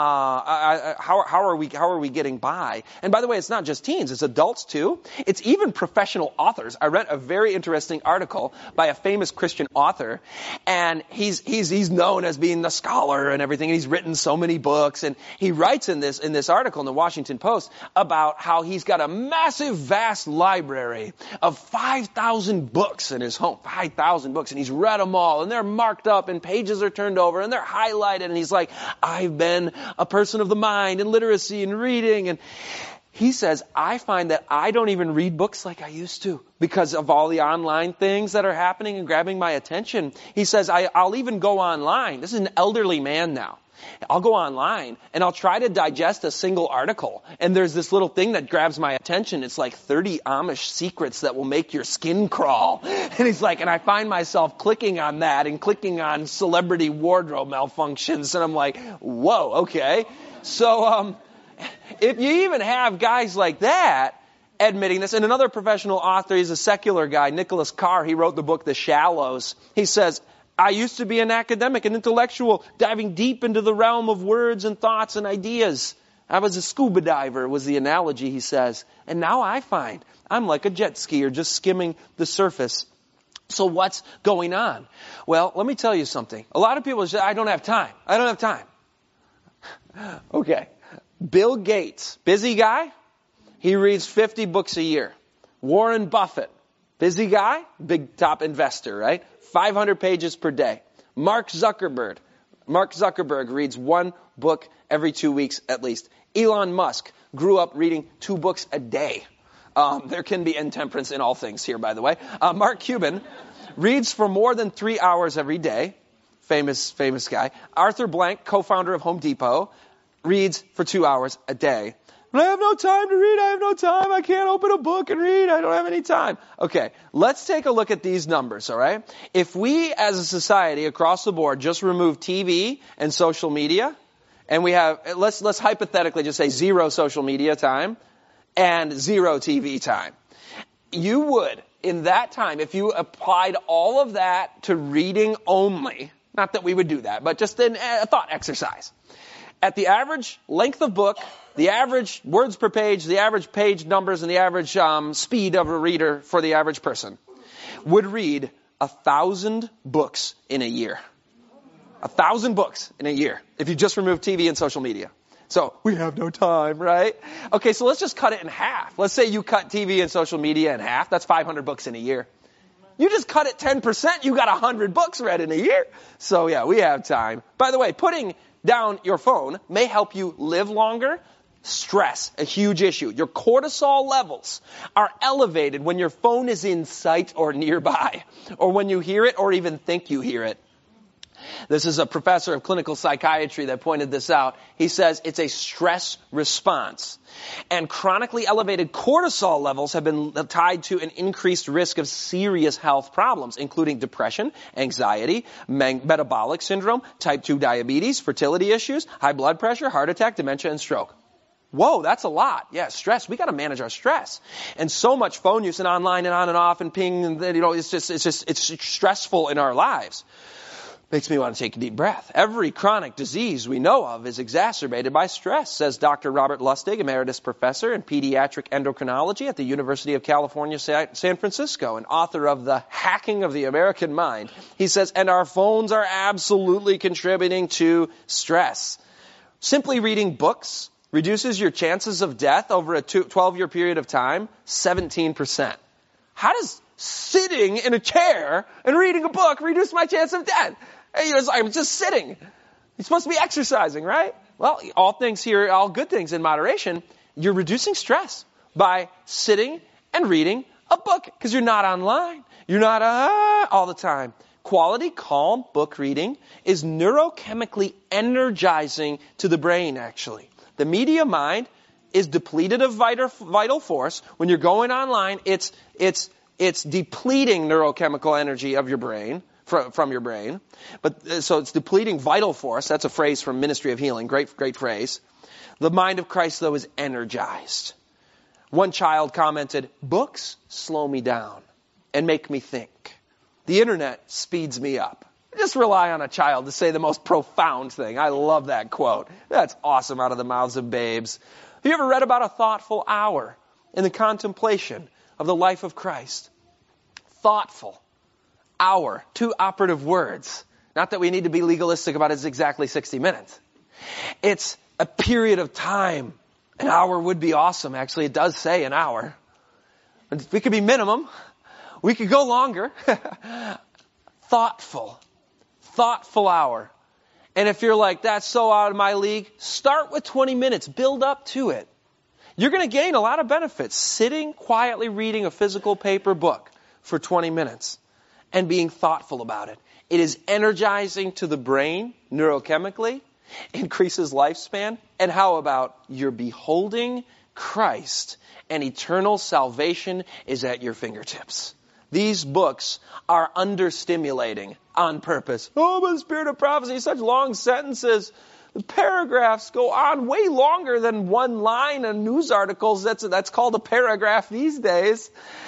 I, I, how, how are we, how are we getting by? And by the way, it's not just teens, it's adults too. It's even professional authors. I read a very interesting article by a famous Christian author, and he's, he's, he's known as being the scholar and everything, and he's written so many books, and he writes in this, in this article in the Washington Post about how he's got a massive, vast library of five thousand books in his home, five thousand books, and he's read them all, and they're marked up, and pages are turned over, and they're highlighted, and he's like, I've been a person of the mind and literacy and reading. And he says, I find that I don't even read books like I used to because of all the online things that are happening and grabbing my attention. He says, I, I'll even go online. This is an elderly man now. I'll go online and I'll try to digest a single article. And there's this little thing that grabs my attention. It's like thirty Amish secrets that will make your skin crawl. And he's like, and I find myself clicking on that and clicking on celebrity wardrobe malfunctions. And I'm like, whoa, okay. So, um, if you even have guys like that admitting this, and another professional author, he's a secular guy, Nicholas Carr, he wrote the book The Shallows. He says, I used to be an academic, an intellectual, diving deep into the realm of words and thoughts and ideas. I was a scuba diver, was the analogy, he says. And now I find I'm like a jet skier, just skimming the surface. So what's going on? Well, let me tell you something. A lot of people say, I don't have time. I don't have time. Okay. Bill Gates, busy guy. He reads fifty books a year. Warren Buffett, busy guy, big top investor, right? five hundred pages per day. Mark Zuckerberg. Mark Zuckerberg reads one book every two weeks at least. Elon Musk grew up reading two books a day. Um, there can be intemperance in all things here, by the way. Uh, Mark Cuban reads for more than three hours every day. Famous, famous guy. Arthur Blank, co-founder of Home Depot, reads for two hours a day. But I have no time to read. I have no time. I can't open a book and read. I don't have any time. Okay, let's take a look at these numbers, all right? If we as a society across the board just remove T V and social media, and we have, let's, let's hypothetically just say zero social media time and zero T V time. You would, in that time, if you applied all of that to reading only, not that we would do that, but just an, a thought exercise. At the average length of book, the average words per page, the average page numbers, and the average um, speed of a reader for the average person would read a thousand books in a year. A thousand books in a year if you just remove T V and social media. So we have no time, right? Okay, so let's just cut it in half. Let's say you cut T V and social media in half. That's five hundred books in a year. You just cut it ten percent, you got one hundred books read in a year. So yeah, we have time. By the way, putting down your phone may help you live longer. Stress, a huge issue. Your cortisol levels are elevated when your phone is in sight or nearby, or when you hear it or even think you hear it. This is a professor of clinical psychiatry that pointed this out. He says it's a stress response. And chronically elevated cortisol levels have been tied to an increased risk of serious health problems, including depression, anxiety, metabolic syndrome, type two diabetes, fertility issues, high blood pressure, heart attack, dementia, and stroke. Whoa, that's a lot. Yeah, stress. We got to manage our stress. And so much phone use and online and on and off and ping, and you know, it's just, it's just, it's stressful in our lives. Makes me want to take a deep breath. Every chronic disease we know of is exacerbated by stress, says Doctor Robert Lustig, emeritus professor in pediatric endocrinology at the University of California, San Francisco, and author of The Hacking of the American Mind. He says, and our phones are absolutely contributing to stress. Simply reading books reduces your chances of death over a twelve-year period of time, seventeen percent. How does sitting in a chair and reading a book reduce my chance of death? Hey, you know, I'm just sitting. You're supposed to be exercising, right? Well, all things here, all good things in moderation. You're reducing stress by sitting and reading a book because you're not online. You're not uh, all the time. Quality, calm book reading is neurochemically energizing to the brain, actually. The media mind is depleted of vital, vital force. When you're going online, it's, it's, it's depleting neurochemical energy of your brain, from, from your brain. But, so it's depleting vital force. That's a phrase from Ministry of Healing. Great, great phrase. The mind of Christ, though, is energized. One child commented, books slow me down and make me think. The internet speeds me up. Just rely on a child to say the most profound thing. I love that quote. That's awesome out of the mouths of babes. Have you ever read about a thoughtful hour in the contemplation of the life of Christ? Thoughtful hour. Two operative words. Not that we need to be legalistic about it's exactly sixty minutes. It's a period of time. An hour would be awesome. Actually, it does say an hour. We could be minimum. We could go longer. Thoughtful. Thoughtful hour. And if you're like, that's so out of my league, start with twenty minutes. Build up to it. You're going to gain a lot of benefits sitting quietly reading a physical paper book for twenty minutes and being thoughtful about it. It is energizing to the brain neurochemically, increases lifespan. And how about you're beholding Christ and eternal salvation is at your fingertips. These books are understimulating on purpose. Oh, but the spirit of prophecy, such long sentences. The paragraphs go on way longer than one line in news articles. That's, that's called a paragraph these days.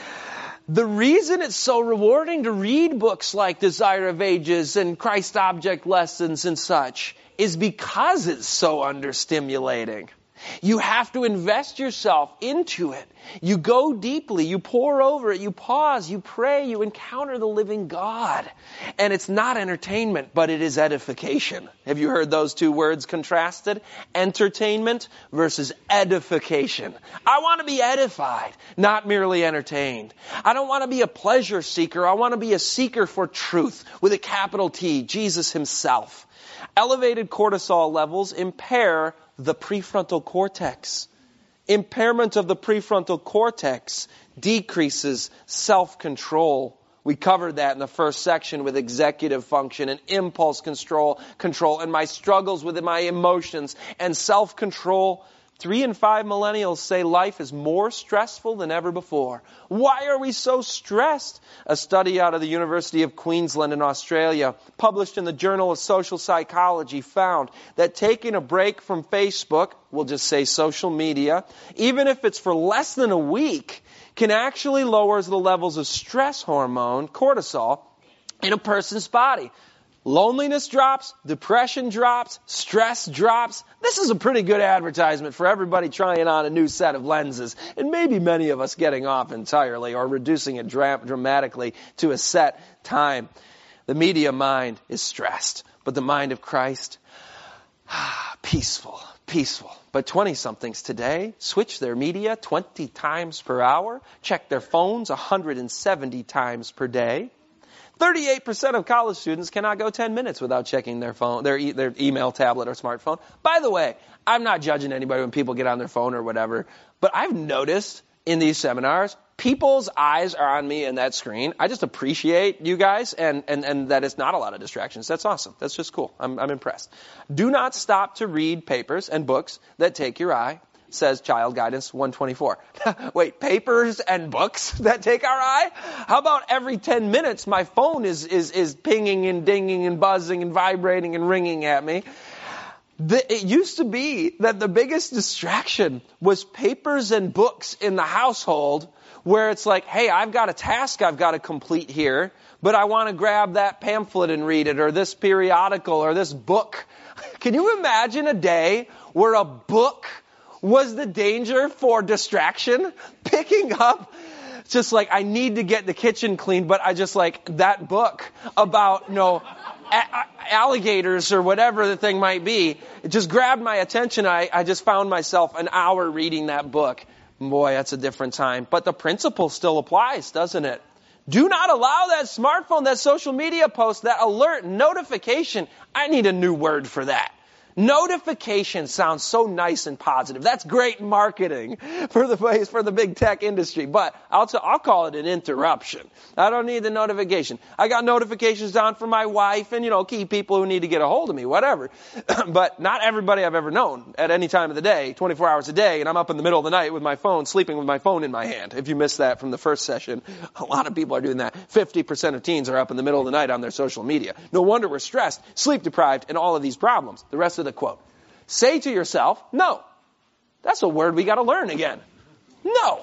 The reason it's so rewarding to read books like Desire of Ages and Christ Object Lessons and such is because it's so understimulating. You have to invest yourself into it. You go deeply. You pore over it. You pause. You pray. You encounter the living God. And it's not entertainment, but it is edification. Have you heard those two words contrasted? Entertainment versus edification. I want to be edified, not merely entertained. I don't want to be a pleasure seeker. I want to be a seeker for truth with a capital T, Jesus himself. Elevated cortisol levels impair the prefrontal cortex. Impairment of the prefrontal cortex decreases self-control. We covered that in the first section with executive function and impulse control, control and my struggles with my emotions and self-control. Three in five millennials say life is more stressful than ever before. Why are we so stressed? A study out of the University of Queensland in Australia, published in the Journal of Social Psychology, found that taking a break from Facebook, we'll just say social media, even if it's for less than a week, can actually lower the levels of stress hormone, cortisol, in a person's body. Loneliness drops, depression drops, stress drops. This is a pretty good advertisement for everybody trying on a new set of lenses. And maybe many of us getting off entirely or reducing it dra- dramatically to a set time. The media mind is stressed, but the mind of Christ, peaceful, peaceful. But twenty-somethings today switch their media twenty times per hour, check their phones one hundred seventy times per day. thirty-eight percent of college students cannot go ten minutes without checking their phone, their e- their email, tablet, or smartphone. By the way, I'm not judging anybody when people get on their phone or whatever, but I've noticed in these seminars, people's eyes are on me in that screen. I just appreciate you guys and, and, and that it's not a lot of distractions. That's awesome. That's just cool. I'm, I'm impressed. Do not stop to read papers and books that take your eye, says Child Guidance one twenty-four. Wait, papers and books that take our eye? How about every ten minutes my phone is, is, is pinging and dinging and buzzing and vibrating and ringing at me? The, it used to be that the biggest distraction was papers and books in the household, where it's like, hey, I've got a task I've got to complete here, but I want to grab that pamphlet and read it, or this periodical, or this book. Can you imagine a day where a book was the danger for distraction? Picking up, just like, I need to get the kitchen clean, but I just like that book about, you know, a- alligators or whatever the thing might be. It just grabbed my attention. I, I just found myself an hour reading that book. Boy, that's a different time. But the principle still applies, doesn't it? Do not allow that smartphone, that social media post, that alert, notification. I need a new word for that. Notification sounds so nice and positive. That's great marketing for the for the big tech industry. But I'll t- I'll call it an interruption. I don't need the notification. I got notifications down for my wife and, you know, key people who need to get a hold of me, whatever. But not everybody I've ever known at any time of the day, twenty-four hours a day, and I'm up in the middle of the night with my phone, sleeping with my phone in my hand. If you missed that from the first session, a lot of people are doing that. fifty percent of teens are up in the middle of the night on their social media. No wonder we're stressed, sleep deprived, and all of these problems. The rest of the quote. Say to yourself, no. That's a word we got to learn again. No.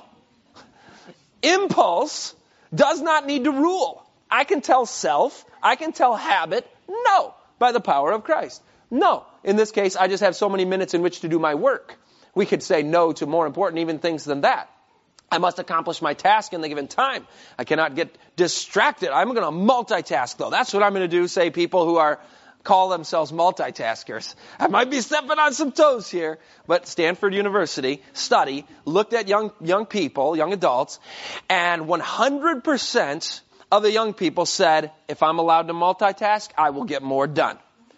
Impulse does not need to rule. I can tell self, I can tell habit, no, by the power of Christ. No. In this case, I just have so many minutes in which to do my work. We could say no to more important even things than that. I must accomplish my task in the given time. I cannot get distracted. I'm going to multitask, though. That's what I'm going to do, say people who are call themselves multitaskers. I might be stepping on some toes here, but Stanford University study looked at young young people, young adults, and one hundred percent of the young people said, if I'm allowed to multitask, I will get more done.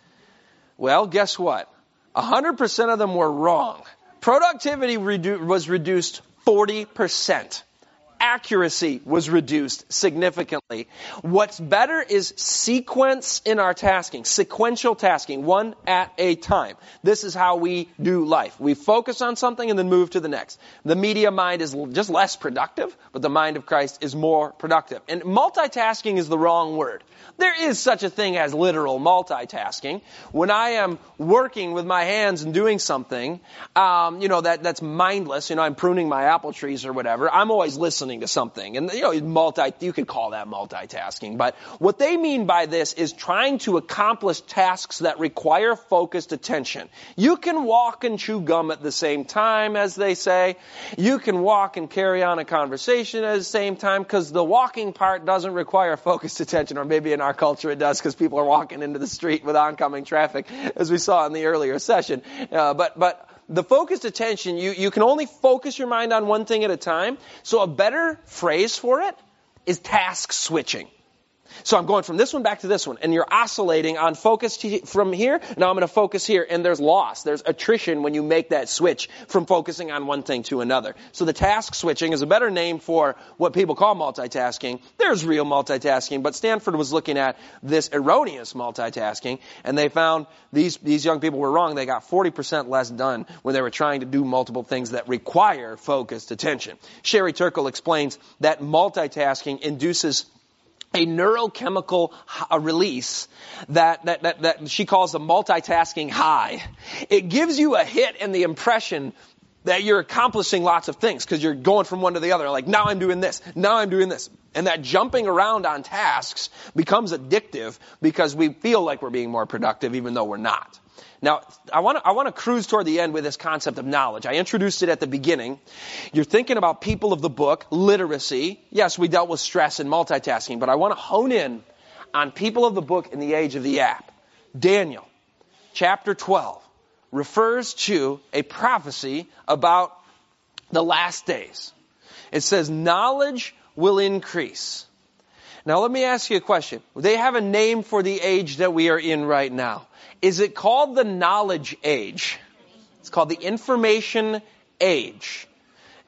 Well, guess what? one hundred percent of them were wrong. Productivity redu- was reduced forty percent. Accuracy was reduced significantly. What's better is sequence in our tasking, sequential tasking, one at a time. This is how we do life. We focus on something and then move to the next. The media mind is just less productive, but the mind of Christ is more productive. And multitasking is the wrong word. There is such a thing as literal multitasking. When I am working with my hands and doing something, um, you know, that, that's mindless, you know, I'm pruning my apple trees or whatever, I'm always listening to something. And, you know, multi, you could call that multitasking. But what they mean by this is trying to accomplish tasks that require focused attention. You can walk and chew gum at the same time, as they say. You can walk and carry on a conversation at the same time, because the walking part doesn't require focused attention, or maybe in our culture it does, because people are walking into the street with oncoming traffic, as we saw in the earlier session. Uh, but, but, The focused attention, you, you can only focus your mind on one thing at a time. So a better phrase for it is task switching. So I'm going from this one back to this one, and you're oscillating on focus to, from here, now I'm going to focus here, and there's loss. There's attrition when you make that switch from focusing on one thing to another. So the task switching is a better name for what people call multitasking. There's real multitasking, but Stanford was looking at this erroneous multitasking, and they found these, these young people were wrong. They got forty percent less done when they were trying to do multiple things that require focused attention. Sherry Turkle explains that multitasking induces a neurochemical release that, that, that, that she calls the multitasking high. It gives you a hit and the impression that you're accomplishing lots of things because you're going from one to the other. Like, now I'm doing this, now I'm doing this. And that jumping around on tasks becomes addictive because we feel like we're being more productive even though we're not. Now, I want to I want to cruise toward the end with this concept of knowledge. I introduced it at the beginning. You're thinking about people of the book, literacy. Yes, we dealt with stress and multitasking, but I want to hone in on people of the book in the age of the app. Daniel, chapter twelve, refers to a prophecy about the last days. It says, knowledge will increase. Now, let me ask you a question. They have a name for the age that we are in right now. Is it called the knowledge age? It's called the information age.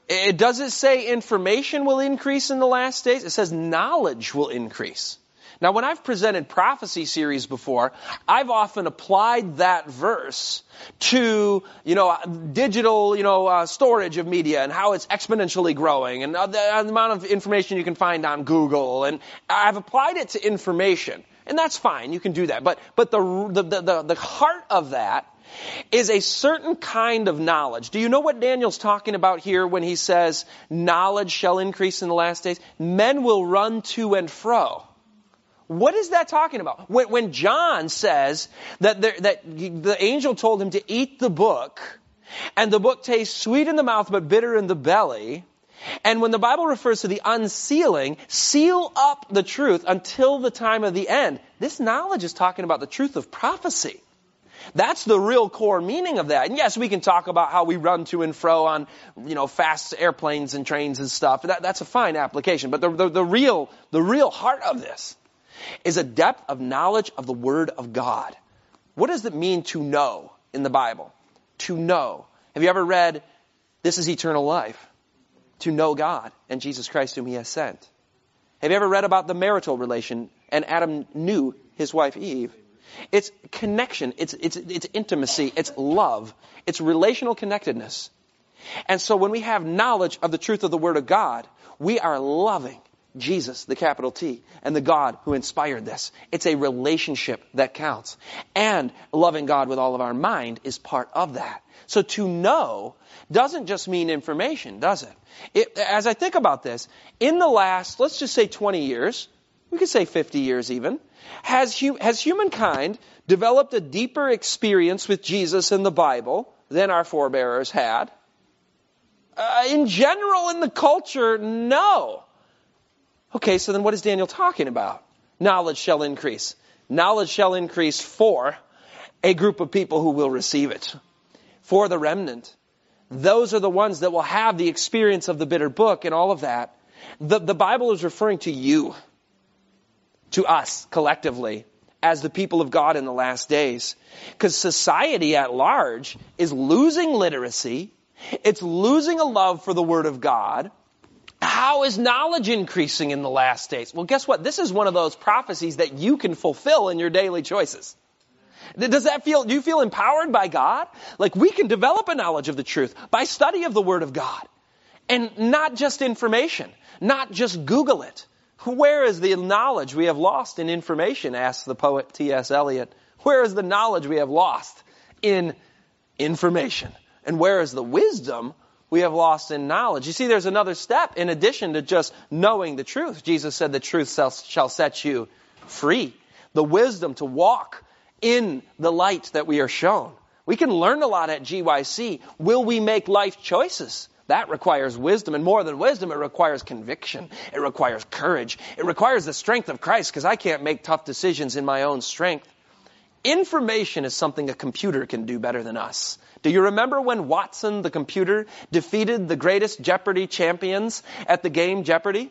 It doesn't say information will increase in the last days. It says knowledge will increase. Now, when I've presented prophecy series before, I've often applied that verse to, you know, digital, you know, uh, storage of media and how it's exponentially growing and uh, the, uh, the amount of information you can find on Google. And I've applied it to information. And that's fine. You can do that. But, but the, the, the, the heart of that is a certain kind of knowledge. Do you know what Daniel's talking about here when he says knowledge shall increase in the last days? Men will run to and fro. What is that talking about? When, when John says that, there, that the angel told him to eat the book, and the book tastes sweet in the mouth but bitter in the belly, and when the Bible refers to the unsealing, seal up the truth until the time of the end, this knowledge is talking about the truth of prophecy. That's the real core meaning of that. And yes, we can talk about how we run to and fro on, you know, fast airplanes and trains and stuff. That, that's a fine application. But the, the, the real, the real heart of this is a depth of knowledge of the Word of God. What does it mean to know in the Bible? To know. Have you ever read, this is eternal life? To know God and Jesus Christ whom He has sent. Have you ever read about the marital relation and Adam knew his wife Eve? It's connection, it's, it's, it's intimacy, it's love, it's relational connectedness. And so when we have knowledge of the truth of the Word of God, we are loving Jesus, the capital T, and the God who inspired this. It's a relationship that counts. And loving God with all of our mind is part of that. So to know doesn't just mean information, does it? it? As I think about this, in the last, let's just say twenty years, we could say fifty years even, has, hu- has humankind developed a deeper experience with Jesus in the Bible than our forebears had? Uh, in general, in the culture, no. Okay, so then what is Daniel talking about? Knowledge shall increase. Knowledge shall increase for a group of people who will receive it. For the remnant. Those are the ones that will have the experience of the bitter book and all of that. The, the Bible is referring to you, to us collectively, as the people of God in the last days. Because society at large is losing literacy. It's losing a love for the Word of God. How is knowledge increasing in the last days? Well, guess what? This is one of those prophecies that you can fulfill in your daily choices. Does that feel, do you feel empowered by God? Like we can develop a knowledge of the truth by study of the Word of God. And not just information, not just Google it. Where is the knowledge we have lost in information, asks the poet T S Eliot. Where is the knowledge we have lost in information? And where is the wisdom we have lost in knowledge? You see, there's another step in addition to just knowing the truth. Jesus said the truth shall set you free. The wisdom to walk in the light that we are shown. We can learn a lot at G Y C. Will we make life choices? That requires wisdom. And more than wisdom, it requires conviction. It requires courage. It requires the strength of Christ, because I can't make tough decisions in my own strength. Information is something a computer can do better than us. Do you remember when Watson, the computer, defeated the greatest Jeopardy champions at the game Jeopardy?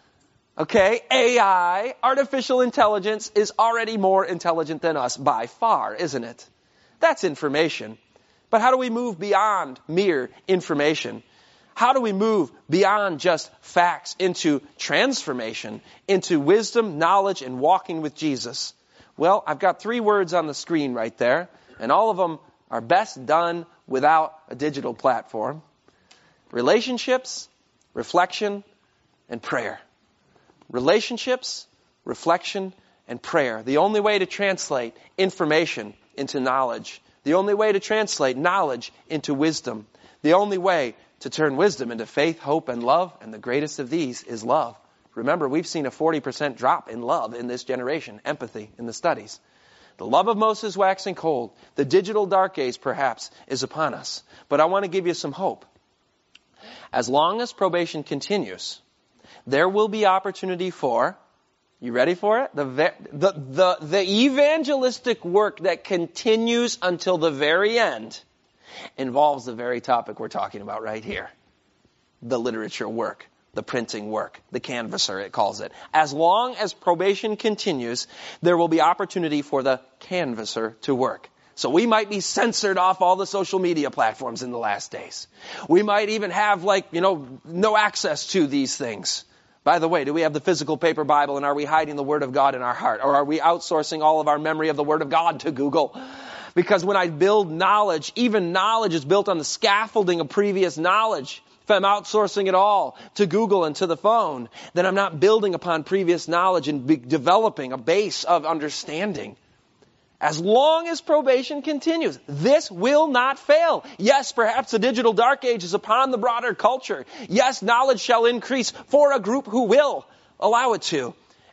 Okay, A I, artificial intelligence, is already more intelligent than us by far, isn't it? That's information. But how do we move beyond mere information? How do we move beyond just facts into transformation, into wisdom, knowledge, and walking with Jesus? Well, I've got three words on the screen right there, and all of them are best done without a digital platform. Relationships, reflection, and prayer. Relationships, reflection, and prayer. The only way to translate information into knowledge. The only way to translate knowledge into wisdom. The only way to turn wisdom into faith, hope, and love. And the greatest of these is love. Remember, we've seen a forty percent drop in love in this generation. Empathy in the studies. The love of most is waxing cold. The digital dark age, perhaps, is upon us. But I want to give you some hope. As long as probation continues, there will be opportunity for, you ready for it? The, the, the, the evangelistic work that continues until the very end involves the very topic we're talking about right here. The literature work. The printing work, the canvasser, it calls it. As long as probation continues, there will be opportunity for the canvasser to work. So we might be censored off all the social media platforms in the last days. We might even have like, you know, no access to these things. By the way, do we have the physical paper Bible, and are we hiding the Word of God in our heart? Or are we outsourcing all of our memory of the Word of God to Google? Because when I build knowledge, even knowledge is built on the scaffolding of previous knowledge. If I'm outsourcing it all to Google and to the phone, then I'm not building upon previous knowledge and be developing a base of understanding. As long as probation continues, this will not fail. Yes, perhaps the digital dark age is upon the broader culture. Yes, knowledge shall increase for a group who will allow it to.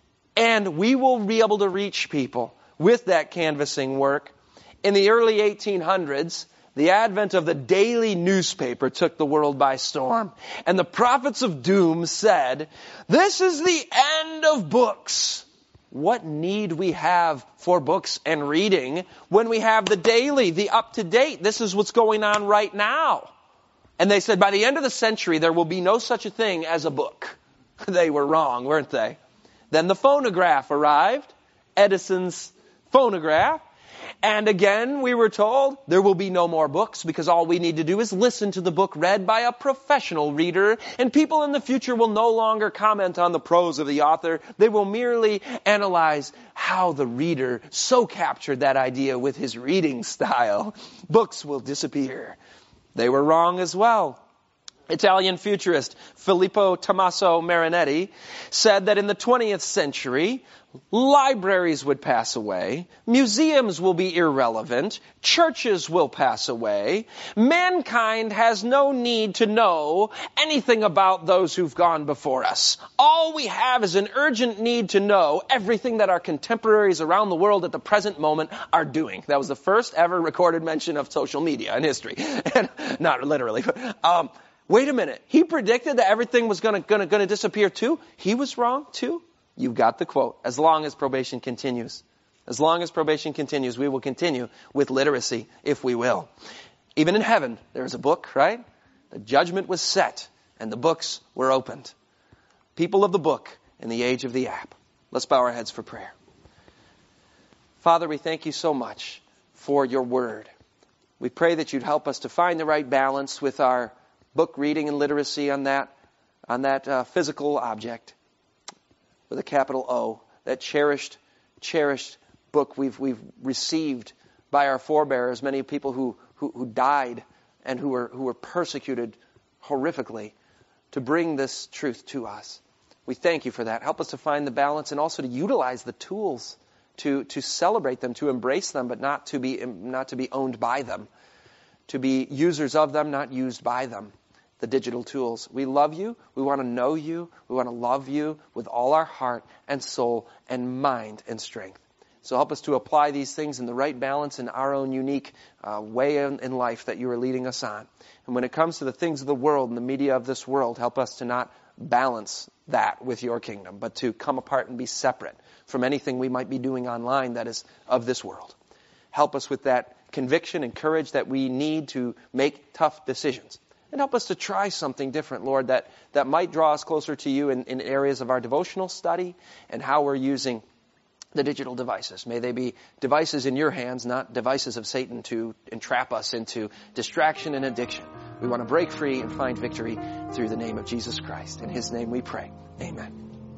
And we will be able to reach people with that canvassing work. In the early eighteen hundreds, the advent of the daily newspaper took the world by storm. And the prophets of doom said, "This is the end of books." What need we have for books and reading when we have the daily, the up-to-date? This is what's going on right now. And they said by the end of the century, there will be no such a thing as a book. They were wrong, weren't they? Then the phonograph arrived, Edison's phonograph. And again, we were told there will be no more books because all we need to do is listen to the book read by a professional reader. And people in the future will no longer comment on the prose of the author. They will merely analyze how the reader so captured that idea with his reading style. Books will disappear. They were wrong as well. Italian futurist Filippo Tommaso Marinetti said that in the twentieth century, libraries would pass away, museums will be irrelevant, churches will pass away, mankind has no need to know anything about those who've gone before us. All we have is an urgent need to know everything that our contemporaries around the world at the present moment are doing. That was the first ever recorded mention of social media in history. And not literally, but, um, wait a minute. He predicted that everything was going to going to going to disappear too? He was wrong too? You've got the quote. As long as probation continues. As long as probation continues, we will continue with literacy, if we will. Even in heaven, there's a book, right? The judgment was set, and the books were opened. People of the book in the age of the app. Let's bow our heads for prayer. Father, we thank you so much for your word. We pray that you'd help us to find the right balance with our book reading and literacy on that, on that uh, physical object. With a capital O, that cherished, cherished book we've we've received by our forebears, many people who, who, who died and who were who were persecuted horrifically to bring this truth to us. We thank you for that. Help us to find the balance and also to utilize the tools to to celebrate them, to embrace them, but not to be not to be owned by them, to be users of them, not used by them. The digital tools. We love you. We want to know you. We want to love you with all our heart and soul and mind and strength. So help us to apply these things in the right balance in our own unique uh, way in, in life that you are leading us on. And when it comes to the things of the world and the media of this world, help us to not balance that with your kingdom, but to come apart and be separate from anything we might be doing online that is of this world. Help us with that conviction and courage that we need to make tough decisions. And help us to try something different, Lord, that, that might draw us closer to you in, in areas of our devotional study and how we're using the digital devices. May they be devices in your hands, not devices of Satan to entrap us into distraction and addiction. We want to break free and find victory through the name of Jesus Christ. In his name we pray. Amen.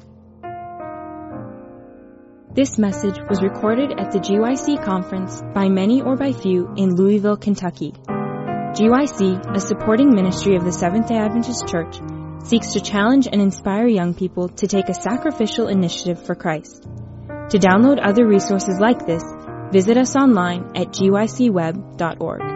This message was recorded at the G Y C conference by many or by few in Louisville, Kentucky. G Y C, a supporting ministry of the Seventh-day Adventist Church, seeks to challenge and inspire young people to take a sacrificial initiative for Christ. To download other resources like this, visit us online at G Y C web dot org.